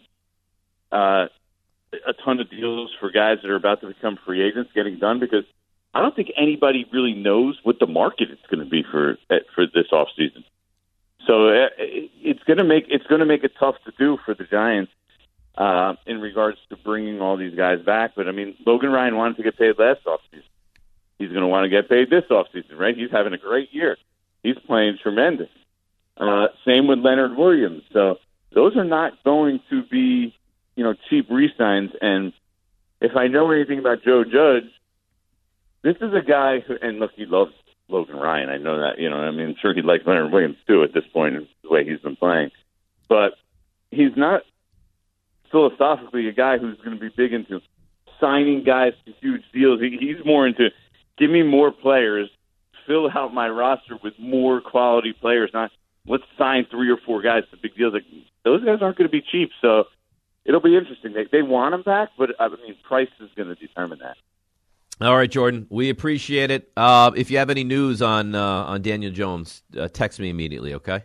a ton of deals for guys that are about to become free agents getting done, because I don't think anybody really knows what the market is going to be for this offseason. So it's going to make it tough to do for the Giants in regards to bringing all these guys back. But I mean, Logan Ryan wanted to get paid last offseason. He's going to want to get paid this offseason, right? He's having a great year. He's playing tremendous. Same with Leonard Williams. So those are not going to be cheap re-signs. And if I know anything about Joe Judge, this is a guy who, and look, he loves Logan Ryan. I know that, I'm sure he likes Leonard Williams too at this point in the way he's been playing. But he's not philosophically a guy who's going to be big into signing guys to huge deals. He's more into, give me more players, fill out my roster with more quality players, not let's sign 3 or 4 guys to big deals. Like, those guys aren't going to be cheap. So it'll be interesting. They want him back, but I mean, price is going to determine that. All right, Jordan, we appreciate it. If you have any news on Daniel Jones, text me immediately, okay?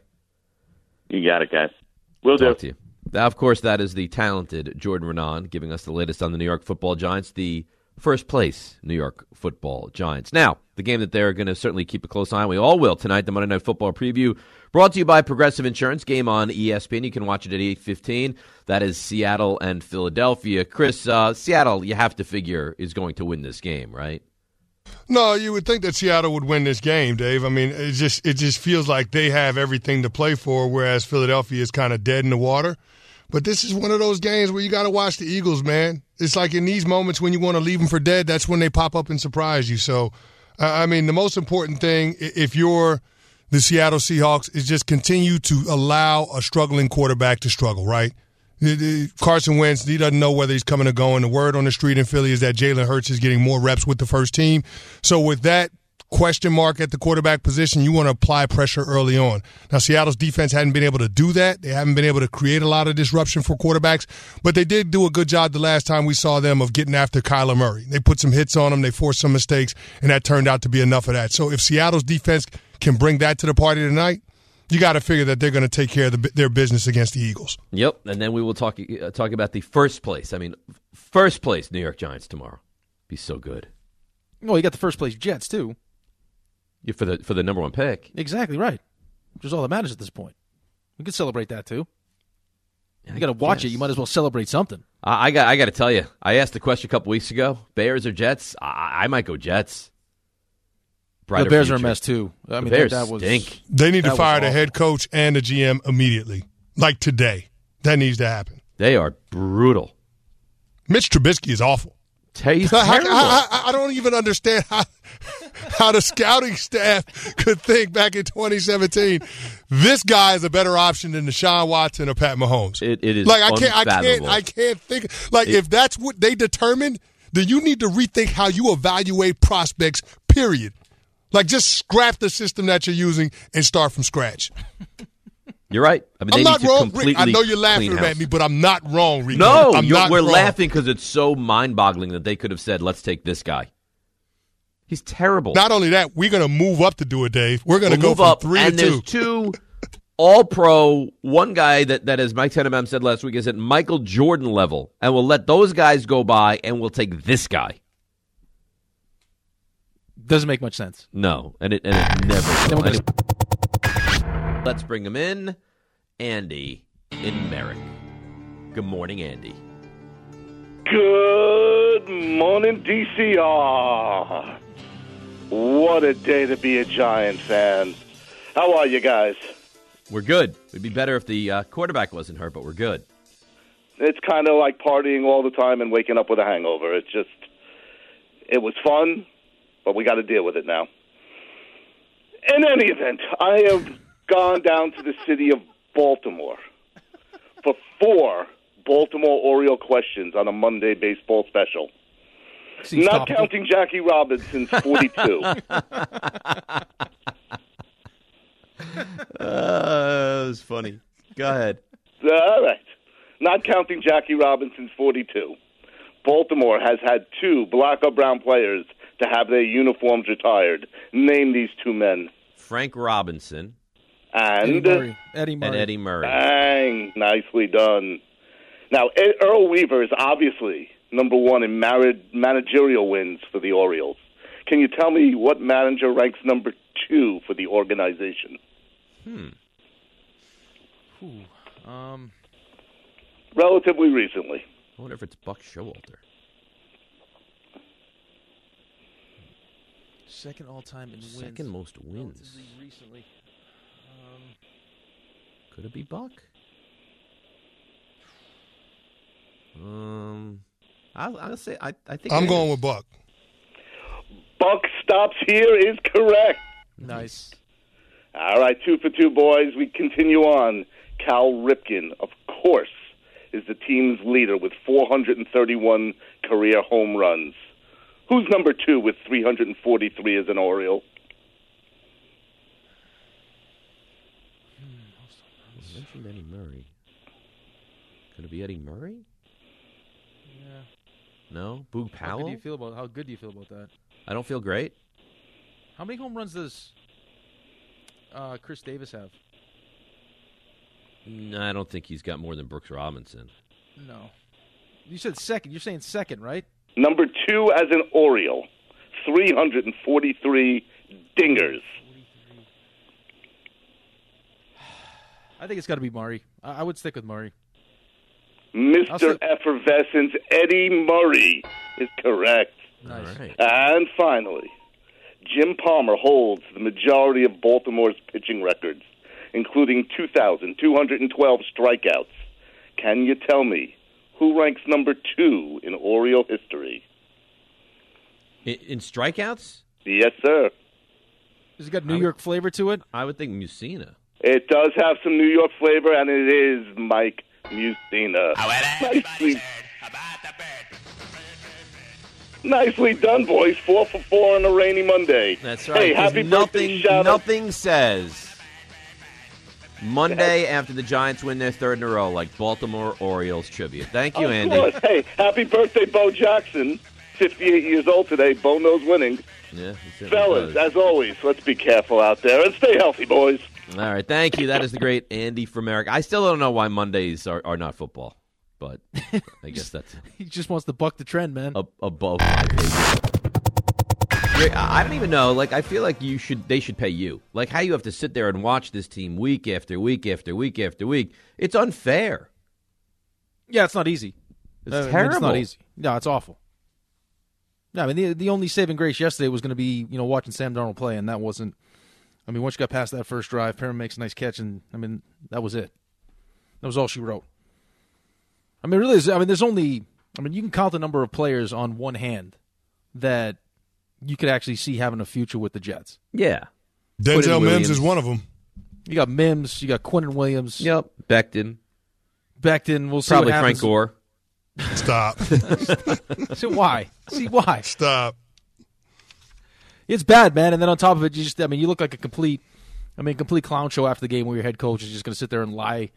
You got it, guys. Will do. Talk to you. Now, of course, that is the talented Jordan Renan giving us the latest on the New York Football Giants, the first place New York Football Giants. Now, the game that they're going to certainly keep a close eye on, we all will tonight, the Monday Night Football preview, brought to you by Progressive Insurance, game on ESPN. You can watch it at 8:15. That is Seattle and Philadelphia. Chris, Seattle, you have to figure, is going to win this game, right? No, you would think that Seattle would win this game, Dave. I mean, it just feels like they have everything to play for, whereas Philadelphia is kind of dead in the water. But this is one of those games where you got to watch the Eagles, man. It's like in these moments when you want to leave them for dead, that's when they pop up and surprise you. So, I mean, the most important thing, if you're the Seattle Seahawks, is just continue to allow a struggling quarterback to struggle, right? Carson Wentz, he doesn't know whether he's coming or going. The word on the street in Philly is that Jalen Hurts is getting more reps with the first team. So with that question mark at the quarterback position, you want to apply pressure early on. Now, Seattle's defense hadn't been able to do that. They haven't been able to create a lot of disruption for quarterbacks, but they did do a good job the last time we saw them of getting after Kyler Murray. They put some hits on him, they forced some mistakes, and that turned out to be enough of that. So if Seattle's defense can bring that to the party tonight, you got to figure that they're going to take care of their business against the Eagles. Yep, and then we will talk about the first place New York Giants tomorrow. Be so good. Well, you got the first place Jets, too. Yeah, for the number one pick. Exactly right. Which is all that matters at this point. We can celebrate that too. You got to watch it. You might as well celebrate something. I got to tell you, I asked the question a couple weeks ago. Bears or Jets? I might go Jets. The Bears are a mess too. I mean, the Bears that was stink. They need to fire the head coach and the GM immediately, like today. That needs to happen. They are brutal. Mitch Trubisky is awful. I don't even understand how the scouting staff could think back in 2017 this guy is a better option than Deshaun Watson or Pat Mahomes. It is like I can't think if that's what they determined, then you need to rethink how you evaluate prospects. Period. Like just scrap the system that you're using and start from scratch. You're right. I mean, I'm not wrong, Rick. I know you're laughing at me, but I'm not wrong, Rick. No, we're laughing because it's so mind-boggling that they could have said, let's take this guy. He's terrible. Not only that, we're going to move up to do it, Dave. We're going to go move from up, 3 and to 2. there's 2 All-Pro. One guy that, as Mike Tannenbaum said last week, is at Michael Jordan level, and we'll let those guys go by, and we'll take this guy. Doesn't make much sense. No, and it never will. Let's bring him in. Andy in Merrick. Good morning, Andy. Good morning, DCR. What a day to be a Giant fan. How are you guys? We're good. It'd be better if the quarterback wasn't hurt, but we're good. It's kind of like partying all the time and waking up with a hangover. It was fun, but we got to deal with it now. In any event, I have gone down to the city of Baltimore for 4 Baltimore Oriole questions on a Monday baseball special. Seems Not topical. counting Jackie Robinson's 42. That was funny. Go ahead. All right. Not counting Jackie Robinson's 42. Baltimore has had 2 black or brown players to have their uniforms retired. Name these 2 men. Frank Robinson And Eddie Murray. and Eddie Murray. bang, nicely done. Now, Earl Weaver is obviously number 1 in managerial wins for the Orioles. Can you tell me what manager ranks number 2 for the organization? Relatively recently. I wonder if it's Buck Showalter. Second all-time in wins. Second most wins. Relatively recently. Could it be Buck? I'll say I think I'm it going is. with Buck. Buck stops here is correct. Nice. All right, 2 for 2, boys. We continue on. Cal Ripken, of course, is the team's leader with 431 career home runs. Who's number 2 with 343 as an Oriole? You mentioned Eddie Murray. Could it be Eddie Murray? Yeah. No? Boog How Powell? good do you feel about that? I don't feel great. How many home runs does Chris Davis have? No, I don't think he's got more than Brooks Robinson. No. You said second. You're saying second, right? Number 2 as an Oriole, 343 dingers. I think it's got to be Murray. I would stick with Murray. Mr. Effervescence, Eddie Murray is correct. Nice. All right. And finally, Jim Palmer holds the majority of Baltimore's pitching records, including 2,212 strikeouts. Can you tell me who ranks number 2 in Oriole history? In strikeouts? Yes, sir. Has it got New York flavor to it? I would think Musina. It does have some New York flavor, and it is Mike Musina. Nicely done, boys. 4 for 4 on a rainy Monday. That's right. Hey, 'cause happy birthday, shout out. nothing says Monday after the Giants win their 3rd in a row like Baltimore Orioles tribute. Thank you, Of Andy. course. Hey, happy birthday, Bo Jackson. 58 years old today. Bo knows winning. Yeah, he certainly Fellas, does. as always, let's be careful out there and stay healthy, boys. All right, thank you. That is the great Andy from Merrick. I still don't know why Mondays are not football, but I guess that's He just wants to buck the trend, man. above my pay grade. I don't even know. Like, I feel like they should pay you. Like, how you have to sit there and watch this team week after week after week after week. It's unfair. Yeah, it's not easy. It's I mean, terrible. It's not easy. No, it's awful. Yeah, I mean, the only saving grace yesterday was going to be, watching Sam Darnold play, and that wasn't. I mean, once you got past that first drive, Perrin makes a nice catch, and I mean, that was it. That was all she wrote. I mean, it really is. I mean, there's only. I mean, you can count the number of players on one hand that you could actually see having a future with the Jets. Yeah. Denzel Quentin Mims Williams. is one of them. You got Mims, you got Quentin Williams, Yep. Becton. We'll see Probably what Frank happens. Gore. Stop. See why? See why? Stop. It's bad, man. And then on top of it, you look like a complete clown show after the game where your head coach is just going to sit there and lie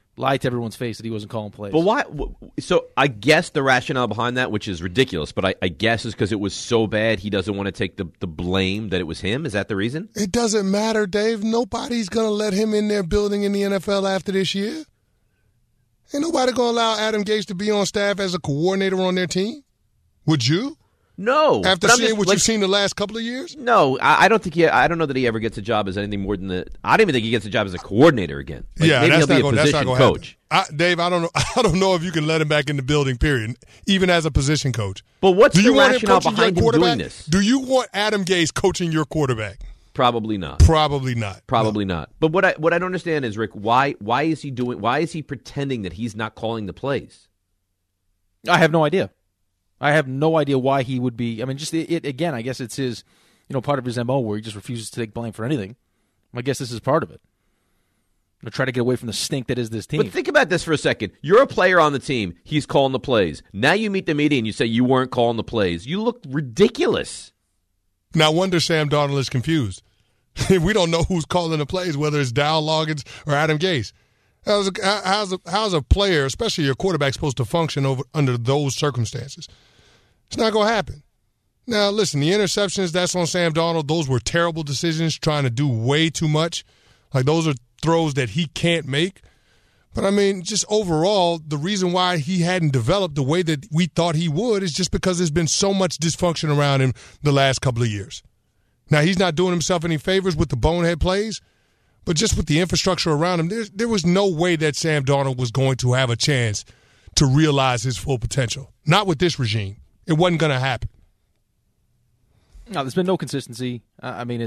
lied to everyone's face that he wasn't calling plays. But why? So I guess the rationale behind that, which is ridiculous, but I guess is because it was so bad he doesn't want to take the blame that it was him. Is that the reason? It doesn't matter, Dave. Nobody's going to let him in their building in the NFL after this year. Ain't nobody going to allow Adam Gase to be on staff as a coordinator on their team. Would you? No. After seeing what you've seen the last couple of years? No, I don't think I don't know that he ever gets a job as anything more than I don't even think he gets a job as a coordinator again. Maybe he'll be a position coach. Dave, I don't know. I don't know if you can let him back in the building. Period. Even as a position coach. But what's the rationale behind him doing this? Do you want Adam Gase coaching your quarterback? Probably not. Probably not. Probably not. But what I don't understand is, Rick, why is he pretending that he's not calling the plays? I have no idea. I have no idea why he would be. I mean, just it again. I guess it's his, part of his MO where he just refuses to take blame for anything. I guess this is part of it. To try to get away from the stink that is this team. But think about this for a second. You're a player on the team. He's calling the plays. Now you meet the media and you say you weren't calling the plays. You look ridiculous. No wonder Sam Darnold is confused. We don't know who's calling the plays, whether it's Dow Loggins or Adam Gase. How's a player, especially your quarterback, supposed to function under those circumstances? It's not going to happen. Now, listen, the interceptions, that's on Sam Darnold. Those were terrible decisions, trying to do way too much. Like, those are throws that he can't make. But, I mean, just overall, the reason why he hadn't developed the way that we thought he would is just because there's been so much dysfunction around him the last couple of years. Now, he's not doing himself any favors with the bonehead plays, but just with the infrastructure around him, there was no way that Sam Darnold was going to have a chance to realize his full potential. Not with this regime. It wasn't going to happen. No, there's been no consistency. I mean,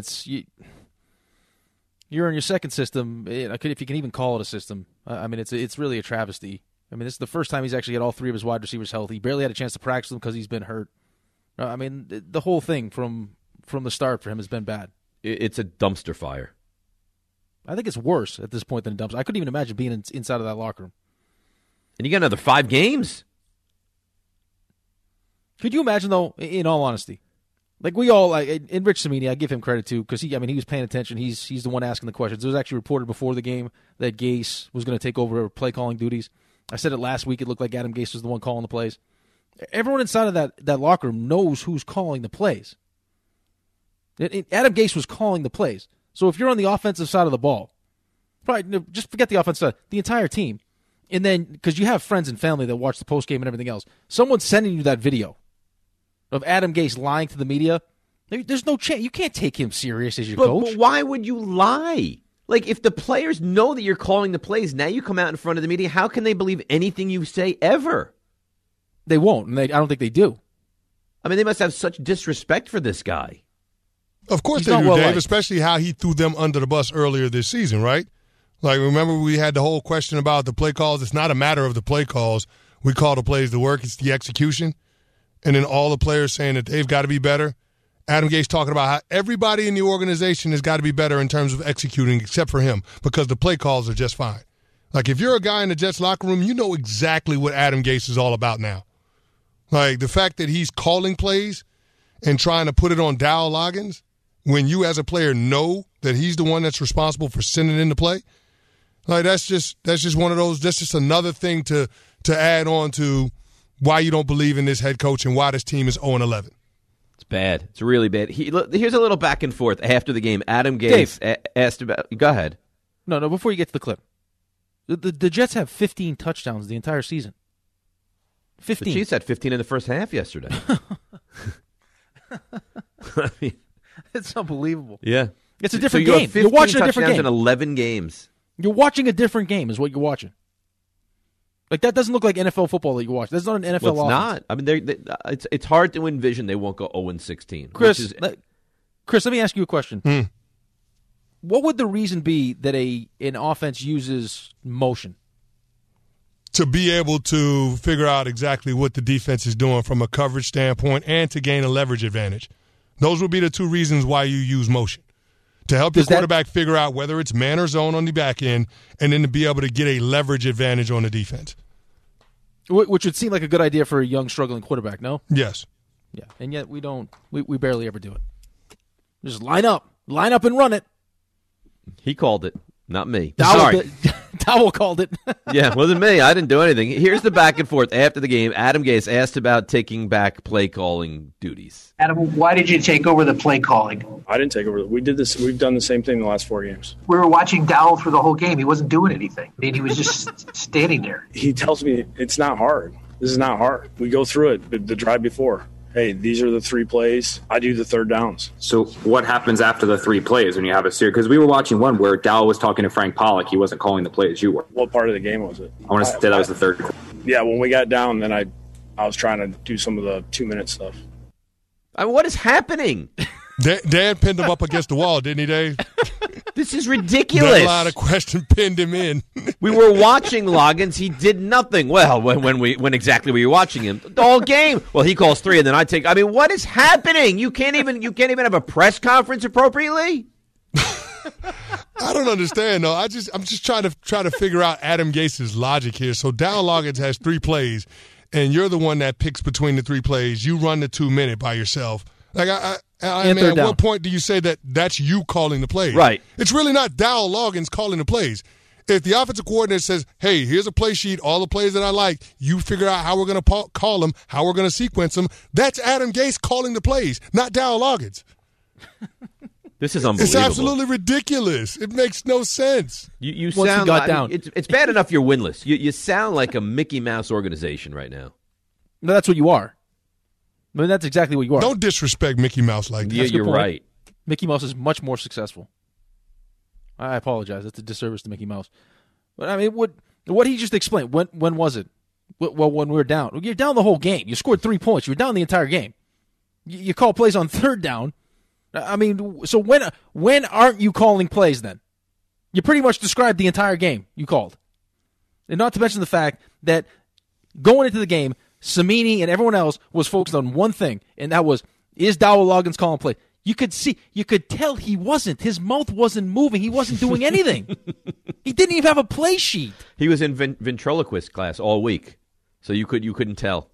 you're in your second system, if you can even call it a system. I mean, it's really a travesty. I mean, this is the first time he's actually had all three of his wide receivers healthy. He barely had a chance to practice them because he's been hurt. I mean, the whole thing from the start for him has been bad. It's a dumpster fire. I think it's worse at this point than a dumpster. I couldn't even imagine being inside of that locker room. And you got another 5 games. Could you imagine, though, in all honesty? Like, we all, in Rich Cimini, I give him credit, too, because he was paying attention. He's the one asking the questions. It was actually reported before the game that Gase was going to take over play-calling duties. I said it last week. It looked like Adam Gase was the one calling the plays. Everyone inside of that locker room knows who's calling the plays. Adam Gase was calling the plays. So if you're on the offensive side of the ball, probably just forget the offensive side, the entire team. And then, because you have friends and family that watch the postgame and everything else, someone's sending you that video of Adam Gase lying to the media. There's no chance. You can't take him serious as your coach. But why would you lie? Like, if the players know that you're calling the plays, now you come out in front of the media, how can they believe anything you say ever? They won't, and I don't think they do. I mean, they must have such disrespect for this guy. Of course they do, Dave, especially how he threw them under the bus earlier this season, right? Like, remember we had the whole question about the play calls. It's not a matter of the play calls. We call the plays to work. It's the execution. And then all the players saying that they've got to be better. Adam Gase talking about how everybody in the organization has got to be better in terms of executing except for him because the play calls are just fine. Like, if you're a guy in the Jets locker room, you know exactly what Adam Gase is all about now. Like, the fact that he's calling plays and trying to put it on Dow Loggins when you as a player know that he's the one that's responsible for sending in the play, like that's just one of those. That's just another thing to add on to why you don't believe in this head coach and why this team is 0-11. It's bad. It's really bad. Here's a little back and forth after the game. Adam Gase asked about. Go ahead. No. Before you get to the clip, the Jets have 15 touchdowns the entire season. 15. The Chiefs had 15 in the first half yesterday. I mean, it's unbelievable. Yeah. It's a different game. You're watching a different game. In 11 games. You're watching a different game is what you're watching. Like, that doesn't look like NFL football that you watch. That's not an NFL offense. It's not. I mean, it's hard to envision they won't go 0-16. Chris, let me ask you a question. What would the reason be that an offense uses motion? To be able to figure out exactly what the defense is doing from a coverage standpoint and to gain a leverage advantage. Those would be the two reasons why you use motion. To help your quarterback figure out whether it's man or zone on the back end, and then to be able to get a leverage advantage on the defense. Which would seem like a good idea for a young, struggling quarterback, no? Yes. Yeah, and yet we don't. We barely ever do it. Just line up and run it. He called it, not me. Sorry. Towel called it. Yeah, wasn't me. I didn't do anything. Here's the back and forth after the game. Adam Gase asked about taking back play calling duties. Adam, why did you take over the play calling? I didn't take over. We did this. We've done the same thing the last 4 games. We were watching Dowell through the whole game. He wasn't doing anything. I mean, he was just standing there. He tells me it's not hard. This is not hard. We go through it the drive before. Hey, these are the 3 plays. I do the third downs. So what happens after the 3 plays when you have a series? Because we were watching one where Dowell was talking to Frank Pollock. He wasn't calling the plays. You were. What part of the game was it? I want to say that was the third. Yeah, when we got down, then I was trying to do some of the 2-minute stuff. I mean, what is happening? Dan pinned him up against the wall, didn't he, Dave? This is ridiculous. That line of question pinned him in. We were watching Loggins. He did nothing. Well, when exactly were you watching him? The whole game. Well, he calls 3, and then I take. I mean, what is happening? You can't even have a press conference appropriately. I don't understand though. I'm just trying to figure out Adam Gase's logic here. So Dowell Loggins has 3 plays, and you're the one that picks between the 3 plays. You run the 2-minute by yourself. Like I mean, at what point do you say that that's you calling the plays? Right. It's really not Dowell Loggins calling the plays. If the offensive coordinator says, hey, here's a play sheet, all the plays that I like, you figure out how we're going to call them, how we're going to sequence them, that's Adam Gase calling the plays, not Dowell Loggins. This is unbelievable. It's absolutely ridiculous. It makes no sense. You Once sound we got like, down. It's bad enough you're winless. You sound like a Mickey Mouse organization right now. No, that's what you are. I mean, that's exactly what you are. Don't disrespect Mickey Mouse like that. Yeah, you're right. Mickey Mouse is much more successful. I apologize. That's a disservice to Mickey Mouse. But I mean, what he just explained, when was it? Well, when we were down. You're down the whole game. You scored 3 points. You were down the entire game. You call plays on third down. I mean, so when aren't you calling plays then? You pretty much described the entire game you called. And not to mention the fact that going into the game, Samini and everyone else was focused on one thing, and that was, is Dowell Loggins calling play? You could tell he wasn't. His mouth wasn't moving. He wasn't doing anything. He didn't even have a play sheet. He was in ventriloquist class all week, so you couldn't tell.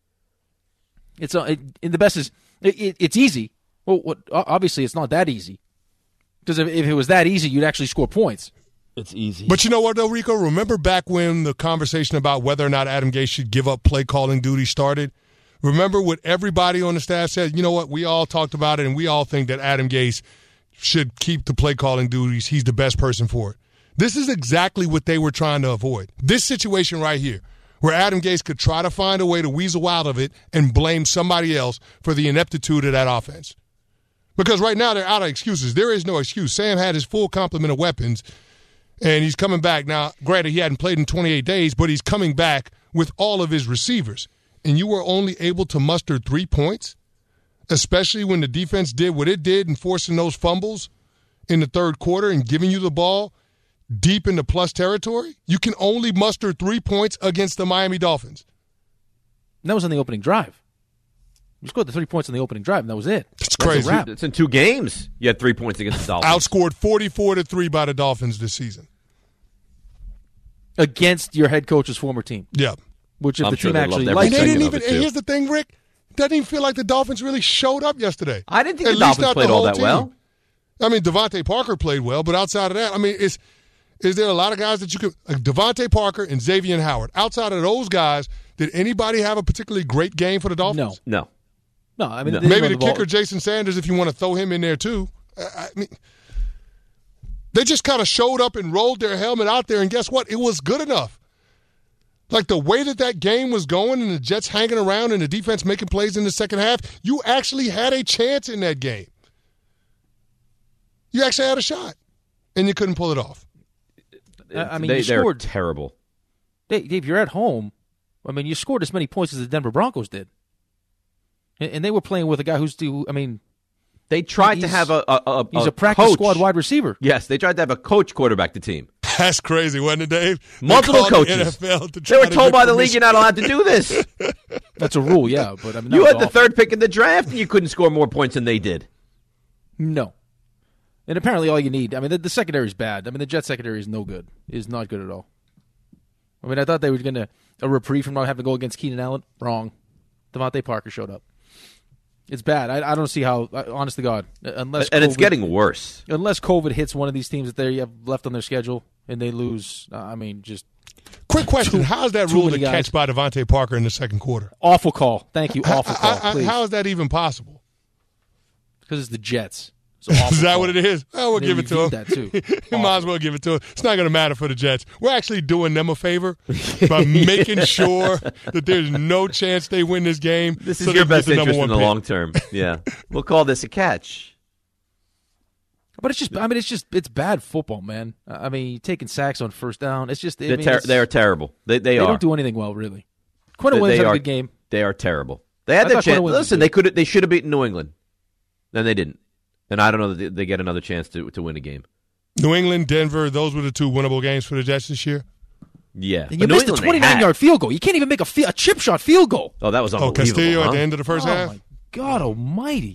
It's the best is it's easy. Well, obviously it's not that easy, because if it was that easy, you'd actually score points. It's easy. But you know what, though, Rico? Remember back when the conversation about whether or not Adam Gase should give up play calling duty started? Remember what everybody on the staff said? You know what? We all talked about it, and we all think that Adam Gase should keep the play calling duties. He's the best person for it. This is exactly what they were trying to avoid. This situation right here, where Adam Gase could try to find a way to weasel out of it and blame somebody else for the ineptitude of that offense. Because right now they're out of excuses. There is no excuse. Sam had his full complement of weapons, and he's coming back. Now, granted, he hadn't played in 28 days, but he's coming back with all of his receivers. And you were only able to muster 3 points, especially when the defense did what it did in forcing those fumbles in the third quarter and giving you the ball deep into plus territory. You can only muster 3 points against the Miami Dolphins. And that was on the opening drive. You scored the 3 points on the opening drive, and that was it. That's crazy. A wrap. It's in 2 games. You had 3 points against the Dolphins. Outscored 44-3 by the Dolphins this season. Against your head coach's former team. Yeah. Which if I'm the sure team they actually loved every likes And they second didn't of even. it, too. And here's the thing, Rick. It doesn't even feel like the Dolphins really showed up yesterday. I didn't think At the least Dolphins not played the all whole that team. well. I mean, Devontae Parker played well, but outside of that, I mean, is there a lot of guys that you could like Devontae Parker and Xavier Howard? Outside of those guys, did anybody have a particularly great game for the Dolphins? No. No, I mean, No. they Maybe run the ball. kicker, Jason Sanders, if you want to throw him in there too. I mean, they just kind of showed up and rolled their helmet out there, and guess what? It was good enough. Like the way that game was going and the Jets hanging around and the defense making plays in the second half, you actually had a chance in that game. You actually had a shot, and you couldn't pull it off. I mean, they're scored terrible. Dave, you're at home. I mean, you scored as many points as the Denver Broncos did. And they were playing with a guy They tried to have he's a practice coach. squad wide receiver. Yes, they tried to have a coach quarterback the team. That's crazy, wasn't it, Dave? Multiple They called the coaches. NFL to They try were to told get by the league permission. you're not allowed to do this. That's a rule, yeah. But I mean, that You was had the awful. third pick in the draft, and you couldn't score more points than they did. No. And apparently all you need, I mean, the secondary is bad. I mean, the Jets secondary is no good. Is not good at all. I mean, I thought they were going to, a reprieve from not having to go against Keenan Allen. Wrong. Devontae Parker showed up. It's bad. I don't see how, honest to God, unless And it's COVID- getting worse. Unless COVID hits one of these teams that they have left on their schedule, and they lose. Just quick question: how's that ruled a guys. catch by Devontae Parker in the second quarter? Awful call. Thank you. Awful call. Please. How is that even possible? Because it's the Jets. It's is that what it is? Oh, we'll give it to him. That too. You might as well give it to him. It's not going to matter for the Jets. We're actually doing them a favor by making sure that there's no chance they win this game. This is your best interest in the long term. Yeah, we'll call this a catch. But it's bad football, man. Taking sacks on first down. It's just they are terrible. They don't do anything well, really. Quentin Williams had a good game. They are terrible. They had their chance. Listen, they should have beaten New England, then they didn't. And I don't know that they get another chance to win a game. New England, Denver, those were the two winnable games for the Jets this year? Yeah. And you missed a 29-yard field goal. You can't even make a chip shot field goal. Oh, that was unbelievable. Castillo at the end of the first half? Oh, my God almighty.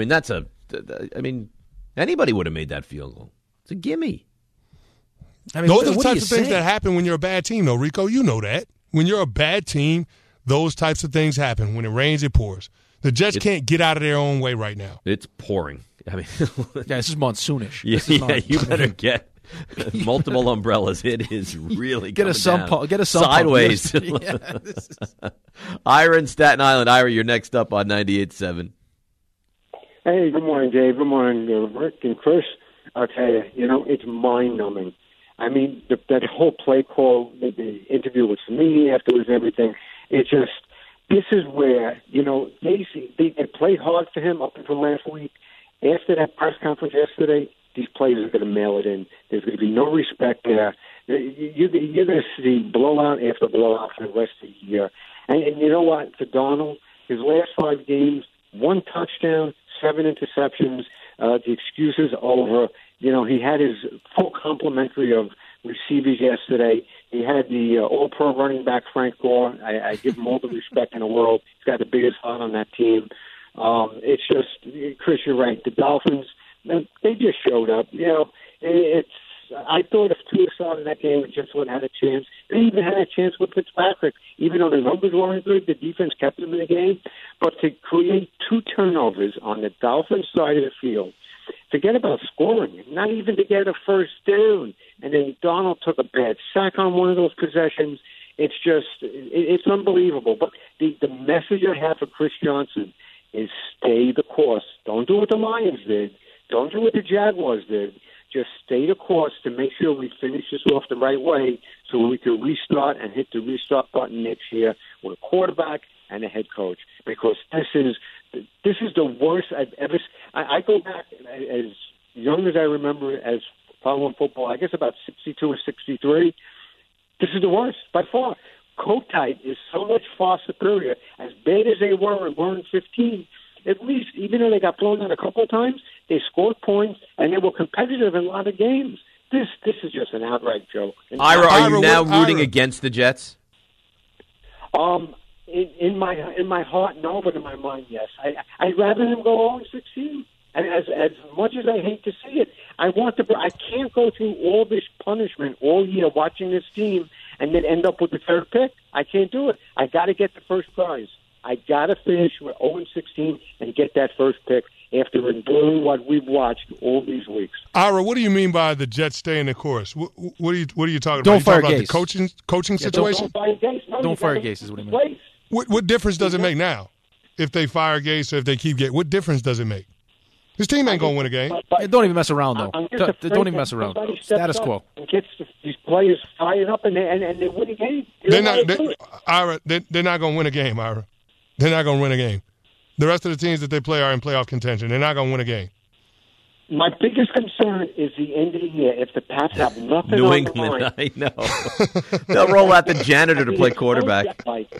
Anybody would have made that field goal. It's a gimme. Those are the types of things that happen when you're a bad team, though, Rico. You know that. When you're a bad team, those types of things happen. When it rains, it pours. The Jets can't get out of their own way right now. It's pouring. This is monsoonish. Yeah, you better get multiple umbrellas. It is really get a sun sideways. Ira in Staten Island. Ira, you're next up on 98.7. Hey, good morning, Dave. Good morning, Rick and Chris. I'll tell you, it's mind-numbing. That whole play call, the interview with Samini afterwards, everything. It's just, this is where, they played hard for him up until last week. After that press conference yesterday, these players are going to mail it in. There's going to be no respect there. You're going to see blowout after blowout for the rest of the year. And you know what? For Donald, his last 5 games, 1 touchdown, 7 interceptions. The excuses over. He had his full complementary of receivers yesterday. He had the all-pro running back, Frank Gore. I give him all the respect in the world. He's got the biggest heart on that team. It's just, Chris, you're right. The Dolphins, they just showed up. I thought if Tua started that game, the Jets would have had a chance. They even had a chance with Fitzpatrick. Even though the numbers weren't good, the defense kept them in the game. But to create 2 turnovers on the Dolphins side of the field, forget about scoring, not even to get a first down. And then Donald took a bad sack on one of those possessions. It's just, it's unbelievable. But the message I have for Chris Johnson is stay the course. Don't do what the Lions did. Don't do what the Jaguars did. Just stay the course to make sure we finish this off the right way so we can restart and hit the restart button next year with a quarterback and a head coach. Because this is the worst I've ever. I go back as young as I remember as following football. I guess about 62 or 63. This is the worst by far. Kotite is so much far superior. As bad as they were in 15, at least, even though they got blown out a couple of times, they scored points and they were competitive in a lot of games. This is just an outright joke. Ira, are you now rooting against the Jets? In my heart, no, but in my mind, yes. I'd rather them go 0-16. And as much as I hate to see it, I can't go through all this punishment all year watching this team and then end up with the 3rd pick. I can't do it. I got to get the first prize. I got to finish with 0-16 and get that first pick after enduring what we've watched all these weeks. Ira, what do you mean by the Jets staying the course? What are you talking don't about? Fire about Gase. The coaching situation? Don't fire Gase. No, don't fire Gase is what I mean. What difference does it make now if they fire Gase or if they keep Gase? What difference does it make? This team ain't going to win a game. Don't even mess around, though. Don't even mess around. Status quo. And gets these players fired up and they win a game. They're not going to win a game, Ira. They're not going to win a game. The rest of the teams that they play are in playoff contention. They're not going to win a game. My biggest concern is the end of the year. If the Pats have nothing New on England, the line, I know. They'll roll out the janitor to play quarterback.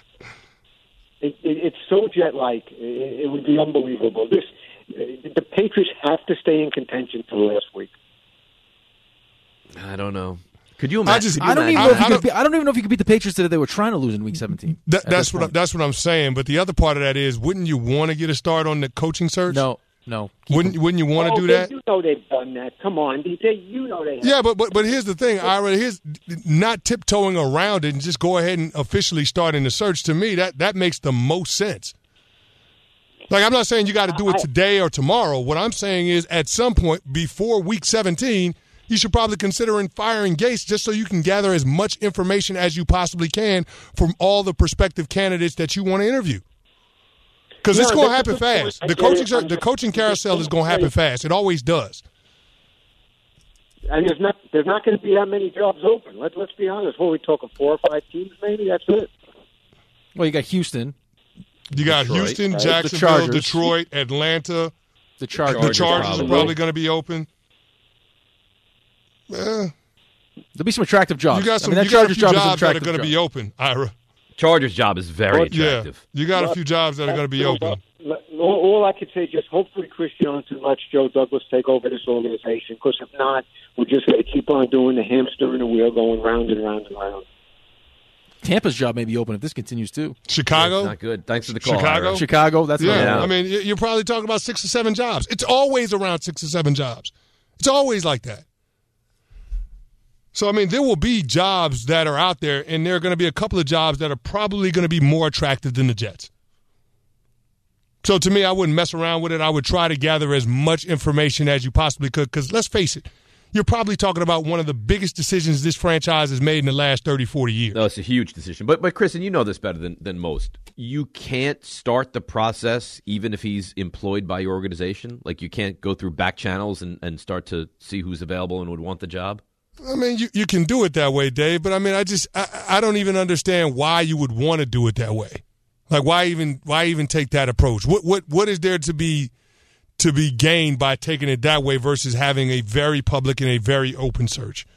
It's so jet-like. It would be unbelievable. The Patriots have to stay in contention for last week. I don't know. Could you imagine? I don't even know if you could beat the Patriots that they were trying to lose in Week 17. That's what I'm saying. But the other part of that is, wouldn't you want to get a start on the coaching search? No. Wouldn't you want to do that? You know they've done that. Come on, you know they have. Yeah, but here's the thing, Ira. Here's not tiptoeing around it and just go ahead and officially starting the search. To me, that makes the most sense. Like, I'm not saying you got to do it today or tomorrow. What I'm saying is, at some point before Week 17, you should probably consider firing Gase just so you can gather as much information as you possibly can from all the prospective candidates that you want to interview. Because it's going to happen fast. The coaching carousel is going to happen fast. It always does. And there's not going to be that many jobs open. Let's be honest. What are we talking, 4 or 5 teams maybe? That's it. Well, you got Houston. You got Detroit, Houston, Jacksonville, Detroit, Atlanta. The Chargers. The Chargers are probably going to be open. There'll be some attractive jobs. You got some, that you got a Chargers few job is jobs that are going to job. be open, Ira. Chargers job is very attractive. Yeah, you got a few jobs that are going to be open. All I could say, just hopefully Chris Johnson lets Joe Douglas take over this organization, because if not, we're just going to keep on doing the hamster in the wheel, going round and round and round. Tampa's job may be open if this continues too. Chicago? Not good. Thanks for the call. Chicago, that's I mean, you're probably talking about 6 or 7 jobs. It's always around 6 or 7 jobs. It's always like that. So, I mean, there will be jobs that are out there, and there are going to be a couple of jobs that are probably going to be more attractive than the Jets. So, to me, I wouldn't mess around with it. I would try to gather as much information as you possibly could, because let's face it, you're probably talking about one of the biggest decisions this franchise has made in the last 30, 40 years. No, it's a huge decision. But Chris, and you know this better than most, you can't start the process even if he's employed by your organization? Like, you can't go through back channels and start to see who's available and would want the job? I mean, you can do it that way, Dave, but I mean, I don't even understand why you would want to do it that way. Like, why even take that approach? What is there to be gained by taking it that way versus having a very public and a very open search?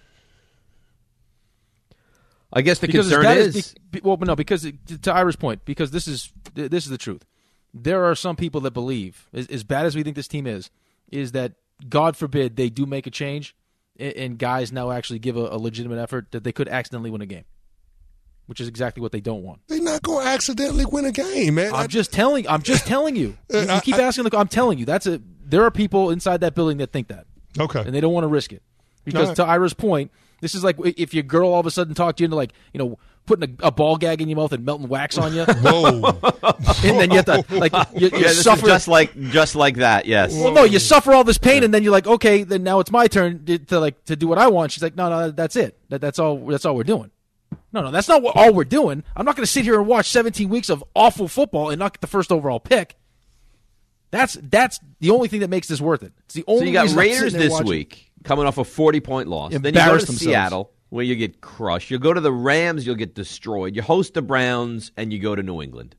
I guess the concern is because to Ira's point, because this is the truth. There are some people that believe, as bad as we think this team is that God forbid they do make a change, and guys now actually give a legitimate effort, that they could accidentally win a game, which is exactly what they don't want. They're not going to accidentally win a game, man. I'm just telling you. You keep asking. I'm telling you. There are people inside that building that think that. Okay. And they don't want to risk it. Because to Ira's point, this is like if your girl all of a sudden talked you into putting a ball gag in your mouth and melting wax on you. Whoa. And then you have to you suffer just like that. Yes. Well, no, you suffer all this pain, and then you're like, okay, then now it's my turn to do what I want. She's like, no, that's it. That's all we're doing. No, that's not all we're doing. I'm not going to sit here and watch 17 weeks of awful football and not get the first overall pick. That's the only thing that makes this worth it. It's the only. So you got reason Raiders this week coming off a 40-point loss. Then you go to Seattle, where you get crushed. You go to the Rams, you'll get destroyed. You host the Browns, and you go to New England.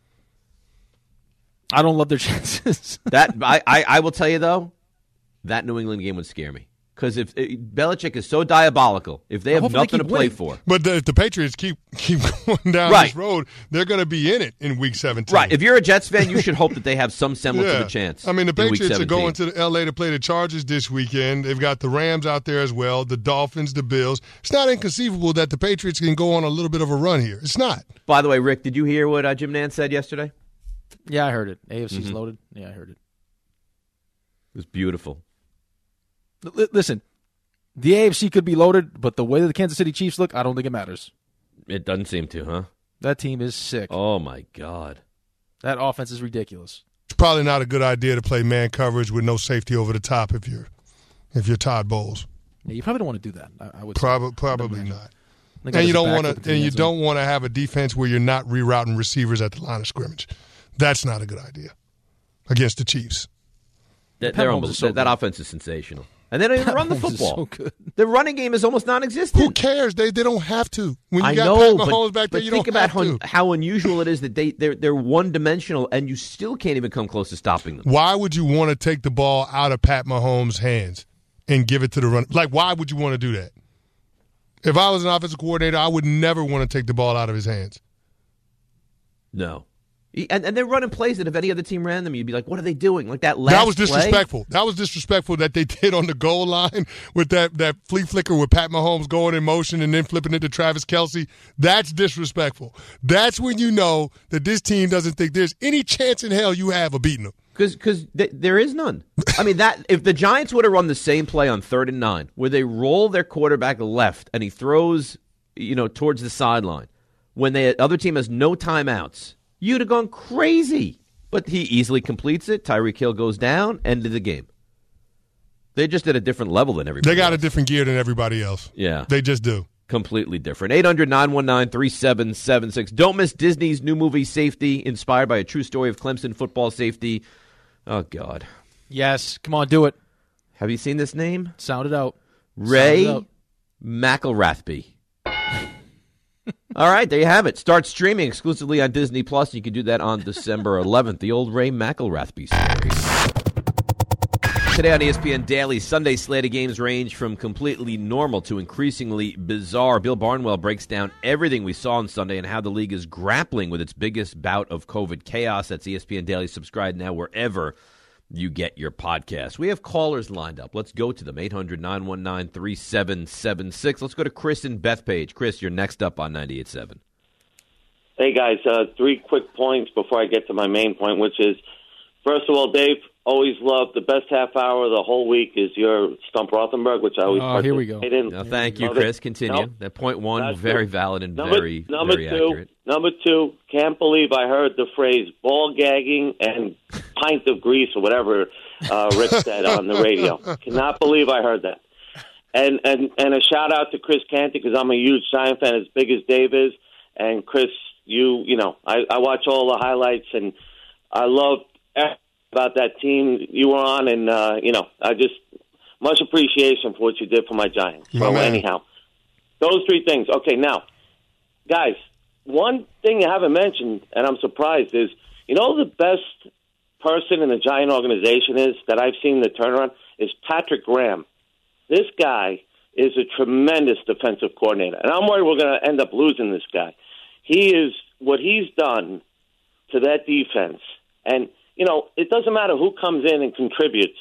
I don't love their chances. That I will tell you though, that New England game would scare me. Because if Belichick is so diabolical, if they have nothing to play for. But if the Patriots keep going down this road, they're going to be in it in Week 17. Right. If you're a Jets fan, you should hope that they have some semblance of a chance. I mean, the Patriots are going to L.A. to play the Chargers this weekend. They've got the Rams out there as well, the Dolphins, the Bills. It's not inconceivable that the Patriots can go on a little bit of a run here. It's not. By the way, Rick, did you hear what Jim Nantz said yesterday? Yeah, I heard it. AFC's loaded. Yeah, I heard it. It was beautiful. Listen, the AFC could be loaded, but the way that the Kansas City Chiefs look, I don't think it matters. It doesn't seem to, huh? That team is sick. Oh, my God. That offense is ridiculous. It's probably not a good idea to play man coverage with no safety over the top if you're Todd Bowles. Yeah, you probably don't want to do that. I would probably not. And you don't want to have a defense where you're not rerouting receivers at the line of scrimmage. That's not a good idea against the Chiefs. That offense is sensational. And they don't even run the football. So good. The running game is almost non-existent. Who cares? They don't have to. When you I got know, Pat Mahomes back there, you don't have to. Think about how unusual it is that they're one-dimensional, and you still can't even come close to stopping them. Why would you want to take the ball out of Pat Mahomes' hands and give it to the run? Like, why would you want to do that? If I was an offensive coordinator, I would never want to take the ball out of his hands. No. And they're running plays that if any other team ran them, you'd be like, what are they doing? Like that last play? That was disrespectful. That was disrespectful that they did on the goal line with that flea flicker with Pat Mahomes going in motion and then flipping it to Travis Kelce. That's disrespectful. That's when you know that this team doesn't think there's any chance in hell you have of beating them. Because there is none. I mean, that if the Giants would have run the same play on 3rd and 9, where they roll their quarterback left and he throws, towards the sideline, when the other team has no timeouts, you'd have gone crazy. But he easily completes it. Tyreek Hill goes down. End of the game. They're just at a different level than everybody They got else. a different gear than everybody else. Yeah. They just do. Completely different. 800-919-3776. Don't miss Disney's new movie, Safety, inspired by a true story of Clemson football safety. Oh, God. Yes. Come on, do it. Have you seen this name? Sound it out. Ray Sound it out. McElrathbey. All right, there you have it. Start streaming exclusively on Disney+. You can do that on December 11th. The old Ray McElrathbey story. Today on ESPN Daily, Sunday slate of games range from completely normal to increasingly bizarre. Bill Barnwell breaks down everything we saw on Sunday and how the league is grappling with its biggest bout of COVID chaos. That's ESPN Daily. Subscribe now wherever you get your podcast. We have callers lined up. Let's go to them. 800-919-3776. Let's go to Chris in Bethpage. Chris, you're next up on 98.7. Hey, guys, 3 quick points before I get to my main point, which is, first of all, Dave, always loved the best half hour of the whole week is your Stump Rothenberg, which I always here we go. in. No, thank you, Chris. Continue. That point one, That's very good. valid and Number very two, accurate. Number 2, can't believe I heard the phrase ball gagging and pint of grease or whatever Rick said on the radio. Cannot believe I heard that. And a shout-out to Chris Canty because I'm a huge Giant fan, as big as Dave is. And, Chris, I watch all the highlights, and I love about that team you were on, and I just much appreciation for what you did for my Giants. So anyhow, those 3 things. Okay, now, guys, one thing you haven't mentioned, and I'm surprised, is the best person in the Giant organization is that I've seen the turnaround is Patrick Graham. This guy is a tremendous defensive coordinator, and I'm worried we're going to end up losing this guy. He is what he's done to that defense, and it doesn't matter who comes in and contributes.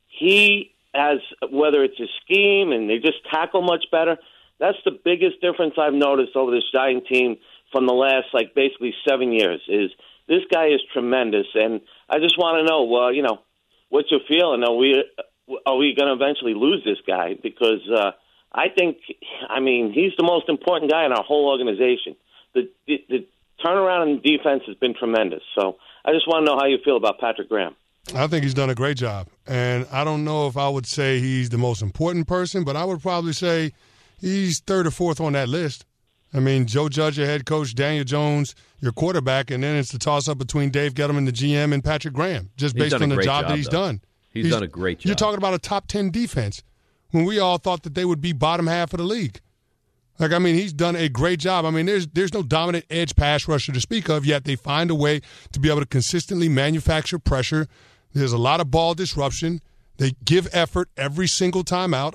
He has, whether it's a scheme and they just tackle much better, that's the biggest difference I've noticed over this Giant team from the last, basically 7 years, is this guy is tremendous. And I just want to know, what you're feeling. Are we going to eventually lose this guy? Because I think, he's the most important guy in our whole organization. The turnaround in defense has been tremendous. So I just want to know how you feel about Patrick Graham. I think he's done a great job. And I don't know if I would say he's the most important person, but I would probably say he's 3rd or 4th on that list. Joe Judge, your head coach, Daniel Jones, your quarterback, and then it's the toss-up between Dave Gettleman, the GM, and Patrick Graham, just based on the job that he's done. He's done a great job. You're talking about a top 10 defense when we all thought that they would be bottom half of the league. He's done a great job. There's no dominant edge pass rusher to speak of, yet they find a way to be able to consistently manufacture pressure. There's a lot of ball disruption. They give effort every single time out.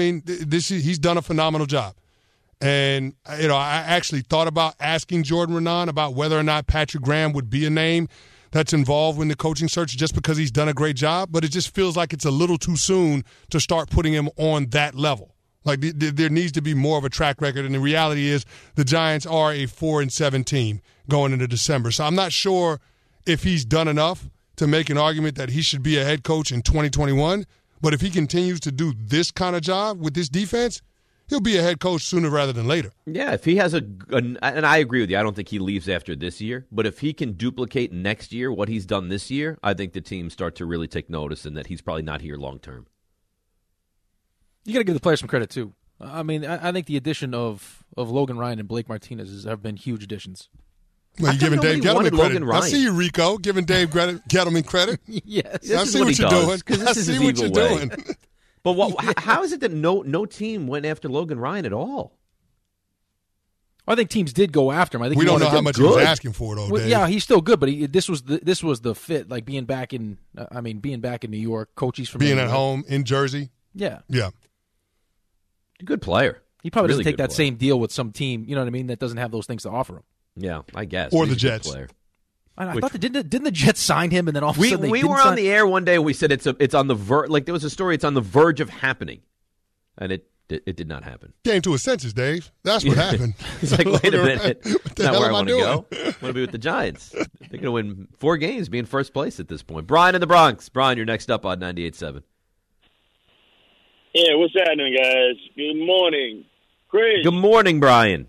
He's done a phenomenal job. And, I actually thought about asking Jordan Renan about whether or not Patrick Graham would be a name that's involved in the coaching search just because he's done a great job. But it just feels like it's a little too soon to start putting him on that level. There needs to be more of a track record, and the reality is the Giants are a 4-7 team going into December. So I'm not sure if he's done enough to make an argument that he should be a head coach in 2021. But if he continues to do this kind of job with this defense, he'll be a head coach sooner rather than later. Yeah, if he has and I agree with you, I don't think he leaves after this year. But if he can duplicate next year what he's done this year, I think the teams start to really take notice and that he's probably not here long term. You got to give the players some credit, too. I think the addition of Logan Ryan and Blake Martinez have been huge additions. Well, you're giving Dave Gettleman credit. I see you, Rico, giving Dave Gettleman credit. Yes. I see what you're doing. I see what you're doing. But how is it that no team went after Logan Ryan at all? I think teams did go after him. I think we don't know how much he was asking for, though. Dave. Yeah, he's still good, but this was the fit, being back in. Being back in New York, coaches from being at home in Jersey. Yeah. Good player. He probably doesn't take that same deal with some team, that doesn't have those things to offer him. Yeah, I guess. Or the Jets. I thought didn't the Jets sign him, and then all of a sudden we were on the air one day. We said it's on the verge. There was a story. It's on the verge of happening, and it did not happen. Came to a senses, Dave. That's what happened. It's like, wait a minute. That's not where I want to go. I want to be with the Giants. They're going to win 4 games, be in first place at this point. Brian in the Bronx. Brian, you're next up on 98.7. Yeah, what's happening, guys? Good morning. Chris. Good morning, Brian.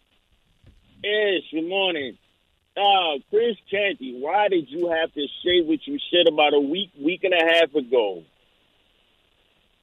Yes, good morning. Chris Canty, why did you have to say what you said about a week and a half ago?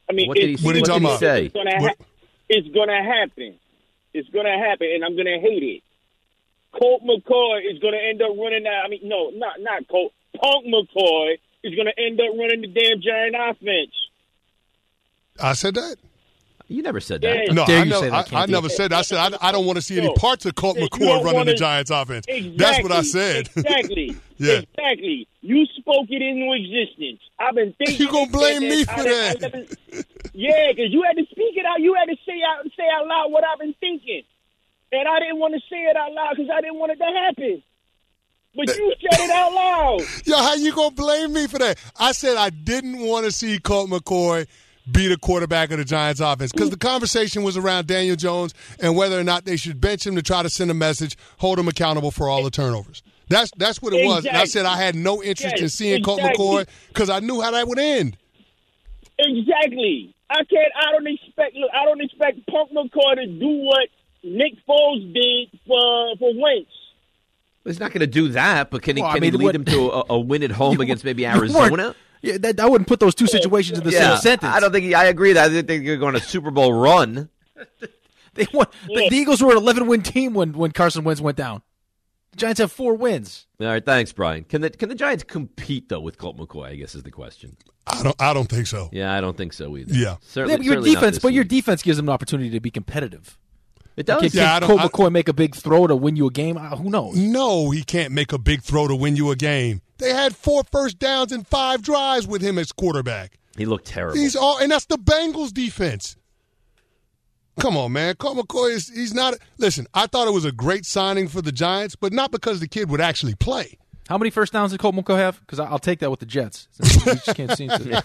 I mean, What did he say? It's going to happen. It's going to happen, and I'm going to hate it. Colt McCoy is going to end up running that. I mean, no, not Colt. Punk McCoy is going to end up running the damn Giant offense. I said that? You never said that. Yeah. No, I never said that. I said I don't want to see any parts of Colt McCoy running the Giants offense. Exactly, that's what I said. Exactly. Yeah. Exactly. You spoke it into existence. I've been thinking. You gonna blame me for that? Yeah, because you had to speak it out. You had to say out loud what I've been thinking. And I didn't want to say it out loud because I didn't want it to happen. But you said it out loud. Yo, how you going to blame me for that? I said I didn't want to see Colt McCoy be the quarterback of the Giants offense because the conversation was around Daniel Jones and whether or not they should bench him to try to send a message, hold him accountable for all the turnovers. That's what it was. And I said I had no interest in seeing Colt McCoy because I knew how that would end. Exactly. I don't expect Punk McCoy to do what Nick Foles did for Wentz. He's not going to do that, but can he lead him to a win at home against maybe Arizona? Yeah, I wouldn't put those two situations in the same sentence. I don't think I agree that. I think they're going to Super Bowl run. They won. The Eagles were an 11-win team when Carson Wentz went down. The Giants have 4 wins. All right, thanks, Brian. Can the Giants compete though with Colt McCoy? I guess is the question. I don't think so. Yeah, I don't think so either. Yeah, certainly. Your defense gives them an opportunity to be competitive. It does. Can Colt McCoy make a big throw to win you a game? Who knows? No, he can't make a big throw to win you a game. They had 4 first downs and 5 drives with him as quarterback. He looked terrible. And that's the Bengals defense. Come on, man. Colt McCoy he's not. Listen, I thought it was a great signing for the Giants, but not because the kid would actually play. How many first downs did Colt McCoy have? Because I'll take that with the Jets. You just can't seem to.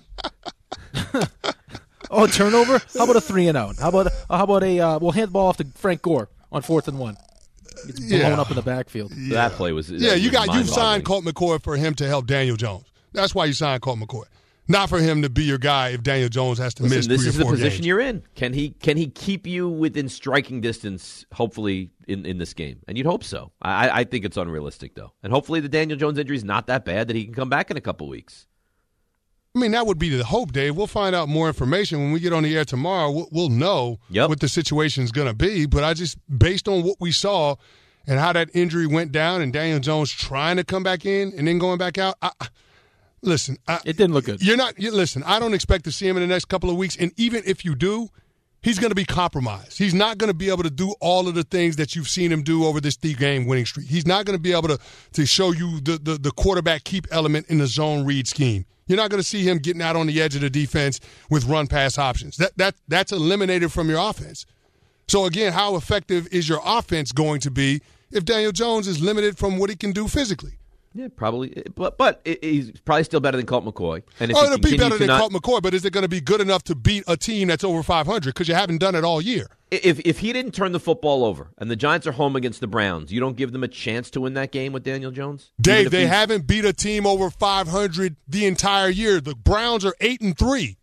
Oh, turnover? How about a 3-and-out? How about we'll hand the ball off to Frank Gore on 4th and 1. It's blown up in the backfield. That play was you signed Colt McCoy for him to help Daniel Jones. That's why you signed Colt McCoy. Not for him to be your guy if Daniel Jones has to miss 3 or 4 games. This is the position you're in. Can he keep you within striking distance, hopefully, in this game? And you'd hope so. I think it's unrealistic, though. And hopefully the Daniel Jones injury is not that bad that he can come back in a couple weeks. I mean, that would be the hope, Dave. We'll find out more information when we get on the air tomorrow. We'll know what the situation is going to be. But based on what we saw and how that injury went down and Daniel Jones trying to come back in and then going back out, listen. It didn't look good. Listen, I don't expect to see him in the next couple of weeks. And even if you do, he's going to be compromised. He's not going to be able to do all of the things that you've seen him do over this 3-game winning streak. He's not going to be able to show you the quarterback keep element in the zone read scheme. You're not going to see him getting out on the edge of the defense with run-pass options. That's eliminated from your offense. So, again, how effective is your offense going to be if Daniel Jones is limited from what he can do physically? Yeah, probably. But he's probably still better than Colt McCoy. And it'll be better than Colt McCoy, but is it going to be good enough to beat a team that's over 500? Because you haven't done it all year. If he didn't turn the football over and the Giants are home against the Browns, you don't give them a chance to win that game with Daniel Jones? Dave, they haven't beat a team over 500 the entire year. The Browns are 8-3.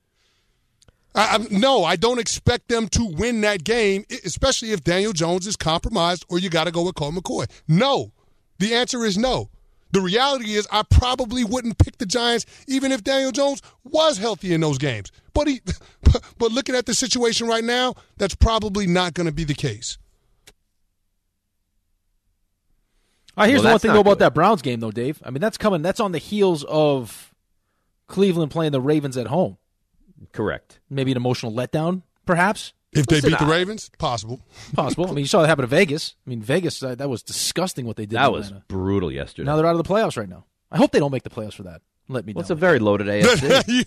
No, I don't expect them to win that game, especially if Daniel Jones is compromised or you got to go with Colt McCoy. No. The answer is no. The reality is I probably wouldn't pick the Giants even if Daniel Jones was healthy in those games. But looking at the situation right now, that's probably not going to be the case. Here's the one thing about that Browns game, though, Dave. I mean, that's coming. That's on the heels of Cleveland playing the Ravens at home. Correct. Maybe an emotional letdown, perhaps. If they beat the Ravens, possible. Possible. I mean, you saw that happen to Vegas. I mean, Vegas, that was disgusting what they did. That was brutal yesterday. Now they're out of the playoffs right now. I hope they don't make the playoffs for that. Let me know. It's a very loaded AFC.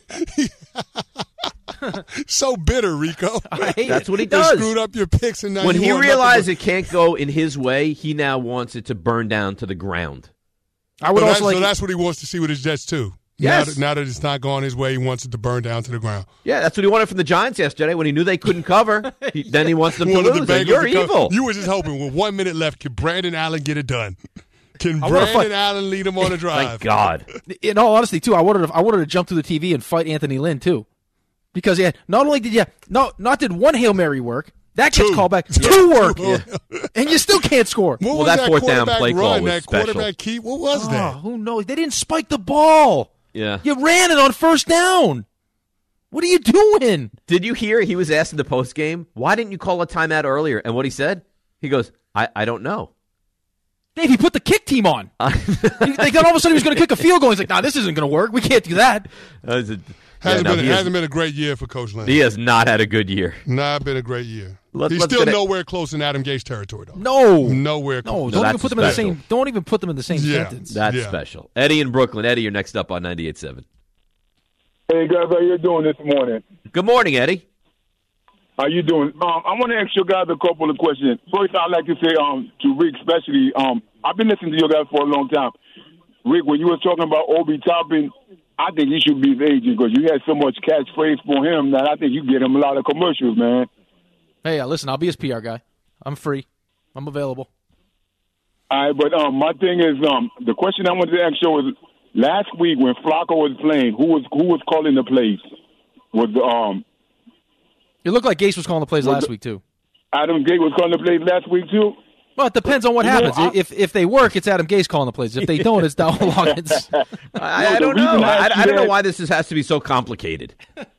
So bitter, Rico. That's what he does. They screwed up your picks. And now when he realized it can't go in his way, he now wants it to burn down to the ground. So that's what he wants to see with his Jets, too. Yes. Now that it's not going his way, he wants it to burn down to the ground. Yeah, that's what he wanted from the Giants yesterday when he knew they couldn't cover. Then he wants them to lose. You're evil. You were just hoping with 1 minute left, can Brandon Allen get it done? Can Brandon Allen lead him on a drive? Thank God. In all honesty, too, I wanted to jump through the TV and fight Anthony Lynn, too. Because not only did did one Hail Mary work, that gets called back. 2 work. Yeah. And you still can't score. What was that 4th down play call was special. Quarterback keep? What was that? Who knows? They didn't spike the ball. Yeah. You ran it on 1st down. What are you doing? Did you hear he was asked in the postgame, why didn't you call a timeout earlier? And what he said? He goes, I don't know. Dave, he put the kick team on. They thought all of a sudden he was going to kick a field goal. He's like, this isn't going to work. We can't do that. Hasn't been a great year for Coach Lynn. He has not had a good year. Not been a great year. He's still nowhere close in Adam Gase territory, though. Nowhere close. Don't even put them in the same. Don't even put them in the same sentence. That's special. Eddie in Brooklyn. Eddie, you're next up on 98.7. Hey guys, how you doing this morning? Good morning, Eddie. How you doing? I want to ask you guys a couple of questions. First, I'd like to say to Rick, especially, I've been listening to you guys for a long time. Rick, when you were talking about Obi Toppin, I think he should be his agent because you had so much catchphrase for him that I think you get him a lot of commercials, man. Hey, listen, I'll be his PR guy. I'm free. I'm available. All right, but my thing is, the question I wanted to ask you was, last week when Flacco was playing, who was calling the plays? It looked like Gase was calling the plays last week too. Adam Gase was calling the plays last week too. Well, it depends on what happens. If they work, it's Adam Gase calling the plays. If they don't, it's Dowell Loggins. I don't know. I don't know why this has to be so complicated.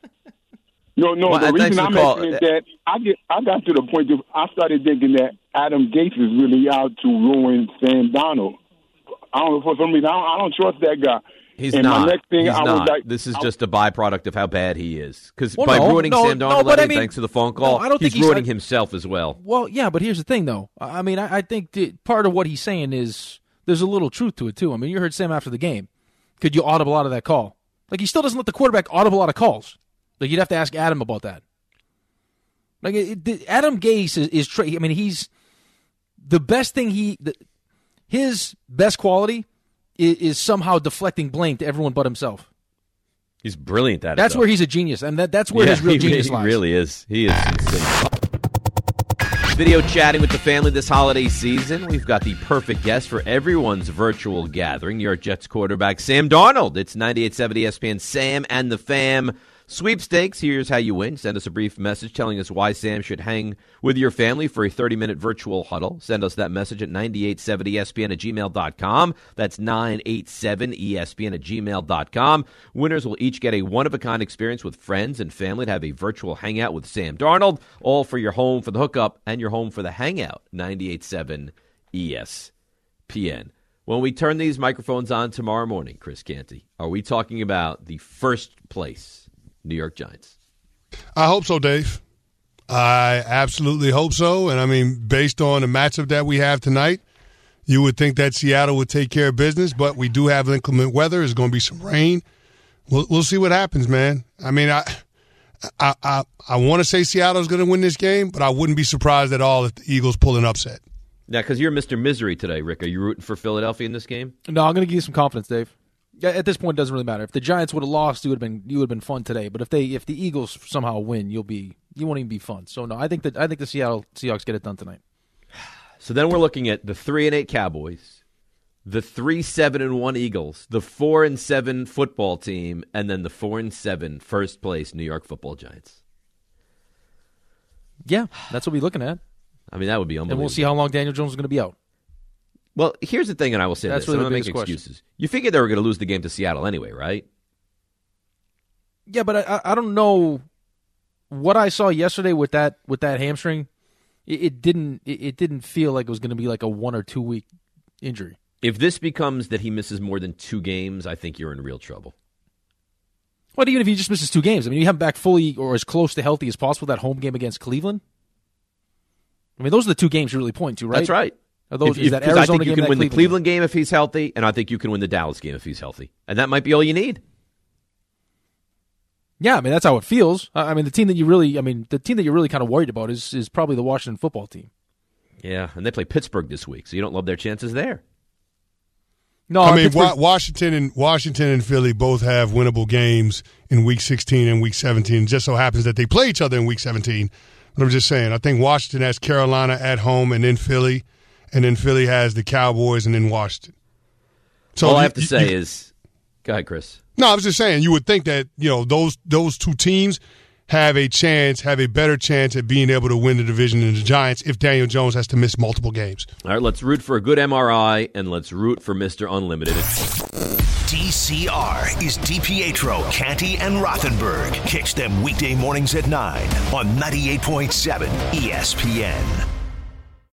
No. The reason I'm asking is that I got to the point of I started thinking that Adam Gase is really out to ruin Sam Darnold. I don't know, for some reason I don't trust that guy. He's and not. My next thing, He's I not. was like, this is just a byproduct of how bad he is. Because by ruining Sam Darnold, thanks to the phone call, I don't think he's ruining himself as well. Well, yeah, but here's the thing, though. I mean, I think part of what he's saying is there's a little truth to it, too. I mean, you heard Sam after the game. Could you audible out of that call? Like, he still doesn't let the quarterback audible out of calls. Like, you'd have to ask Adam about that. Like, Adam Gase is I mean, he's the best thing his best quality is somehow deflecting blame to everyone but himself. He's brilliant at it. That's where he's a genius, and that's where his real genius lies. He really is. He is insane. Video chatting with the family this holiday season. We've got the perfect guest for everyone's virtual gathering. New York Jets quarterback Sam Darnold. It's 98.7 ESPN, Sam and the Fam. Sweepstakes, here's how you win. Send us a brief message telling us why Sam should hang with your family for a 30-minute virtual huddle. Send us that message at 987ESPN@gmail.com. That's 987ESPN@gmail.com. Winners will each get a one-of-a-kind experience with friends and family to have a virtual hangout with Sam Darnold, all for your home for the hookup and your home for the hangout. 98.7 ESPN. When we turn these microphones on tomorrow morning, Chris Canty, are we talking about the first place New York Giants? I hope so, Dave. I absolutely hope so. And, I mean, based on the matchup that we have tonight, you would think that Seattle would take care of business, but we do have inclement weather. There's going to be some rain. We'll see what happens, man. I mean, I want to say Seattle's going to win this game, but I wouldn't be surprised at all if the Eagles pull an upset. Yeah, because you're Mr. Misery today, Rick. Are you rooting for Philadelphia in this game? No, I'm going to give you some confidence, Dave. At this point, it doesn't really matter. If the Giants would have lost, you would have been fun today. But if the Eagles somehow win, you won't even be fun. So no, I think the Seattle Seahawks get it done tonight. So then we're looking at the 3-8 Cowboys, the 3-7-1 Eagles, the 4-7 football team, and then the 4-7 first place New York Football Giants. Yeah, that's what we're looking at. I mean, that would be unbelievable. And we'll see how long Daniel Jones is going to be out. Well, here's the thing, and I will say That's this. I'm really not making excuses. You figured they were going to lose the game to Seattle anyway, right? Yeah, but I don't know what I saw yesterday with that hamstring. It didn't feel like it was going to be like a 1 or 2 week injury. If this becomes that he misses more than 2 games, I think you're in real trouble. But even if he just misses 2 games, I mean, you have him back fully or as close to healthy as possible. That home game against Cleveland. I mean, those are the 2 games you really point to, right? That's right. Is that Arizona I think you can win the Cleveland game if he's healthy, and I think you can win the Dallas game if he's healthy. And that might be all you need. Yeah, I mean, that's how it feels. I mean, the team that you're really kind of worried about is probably the Washington football team. Yeah, and they play Pittsburgh this week, so you don't love their chances there. No, I mean, Washington and Philly both have winnable games in Week 16 and Week 17. It just so happens that they play each other in Week 17. But I'm just saying, I think Washington has Carolina at home and then Philly. And then Philly has the Cowboys and then Washington. So all I have to say is, go ahead, Chris. No, I was just saying, you would think that those 2 teams have a better chance at being able to win the division than the Giants if Daniel Jones has to miss multiple games. All right, let's root for a good MRI and let's root for Mr. Unlimited. DCR is DiPietro, Canty, and Rothenberg. Catch them weekday mornings at 9 on 98.7 ESPN.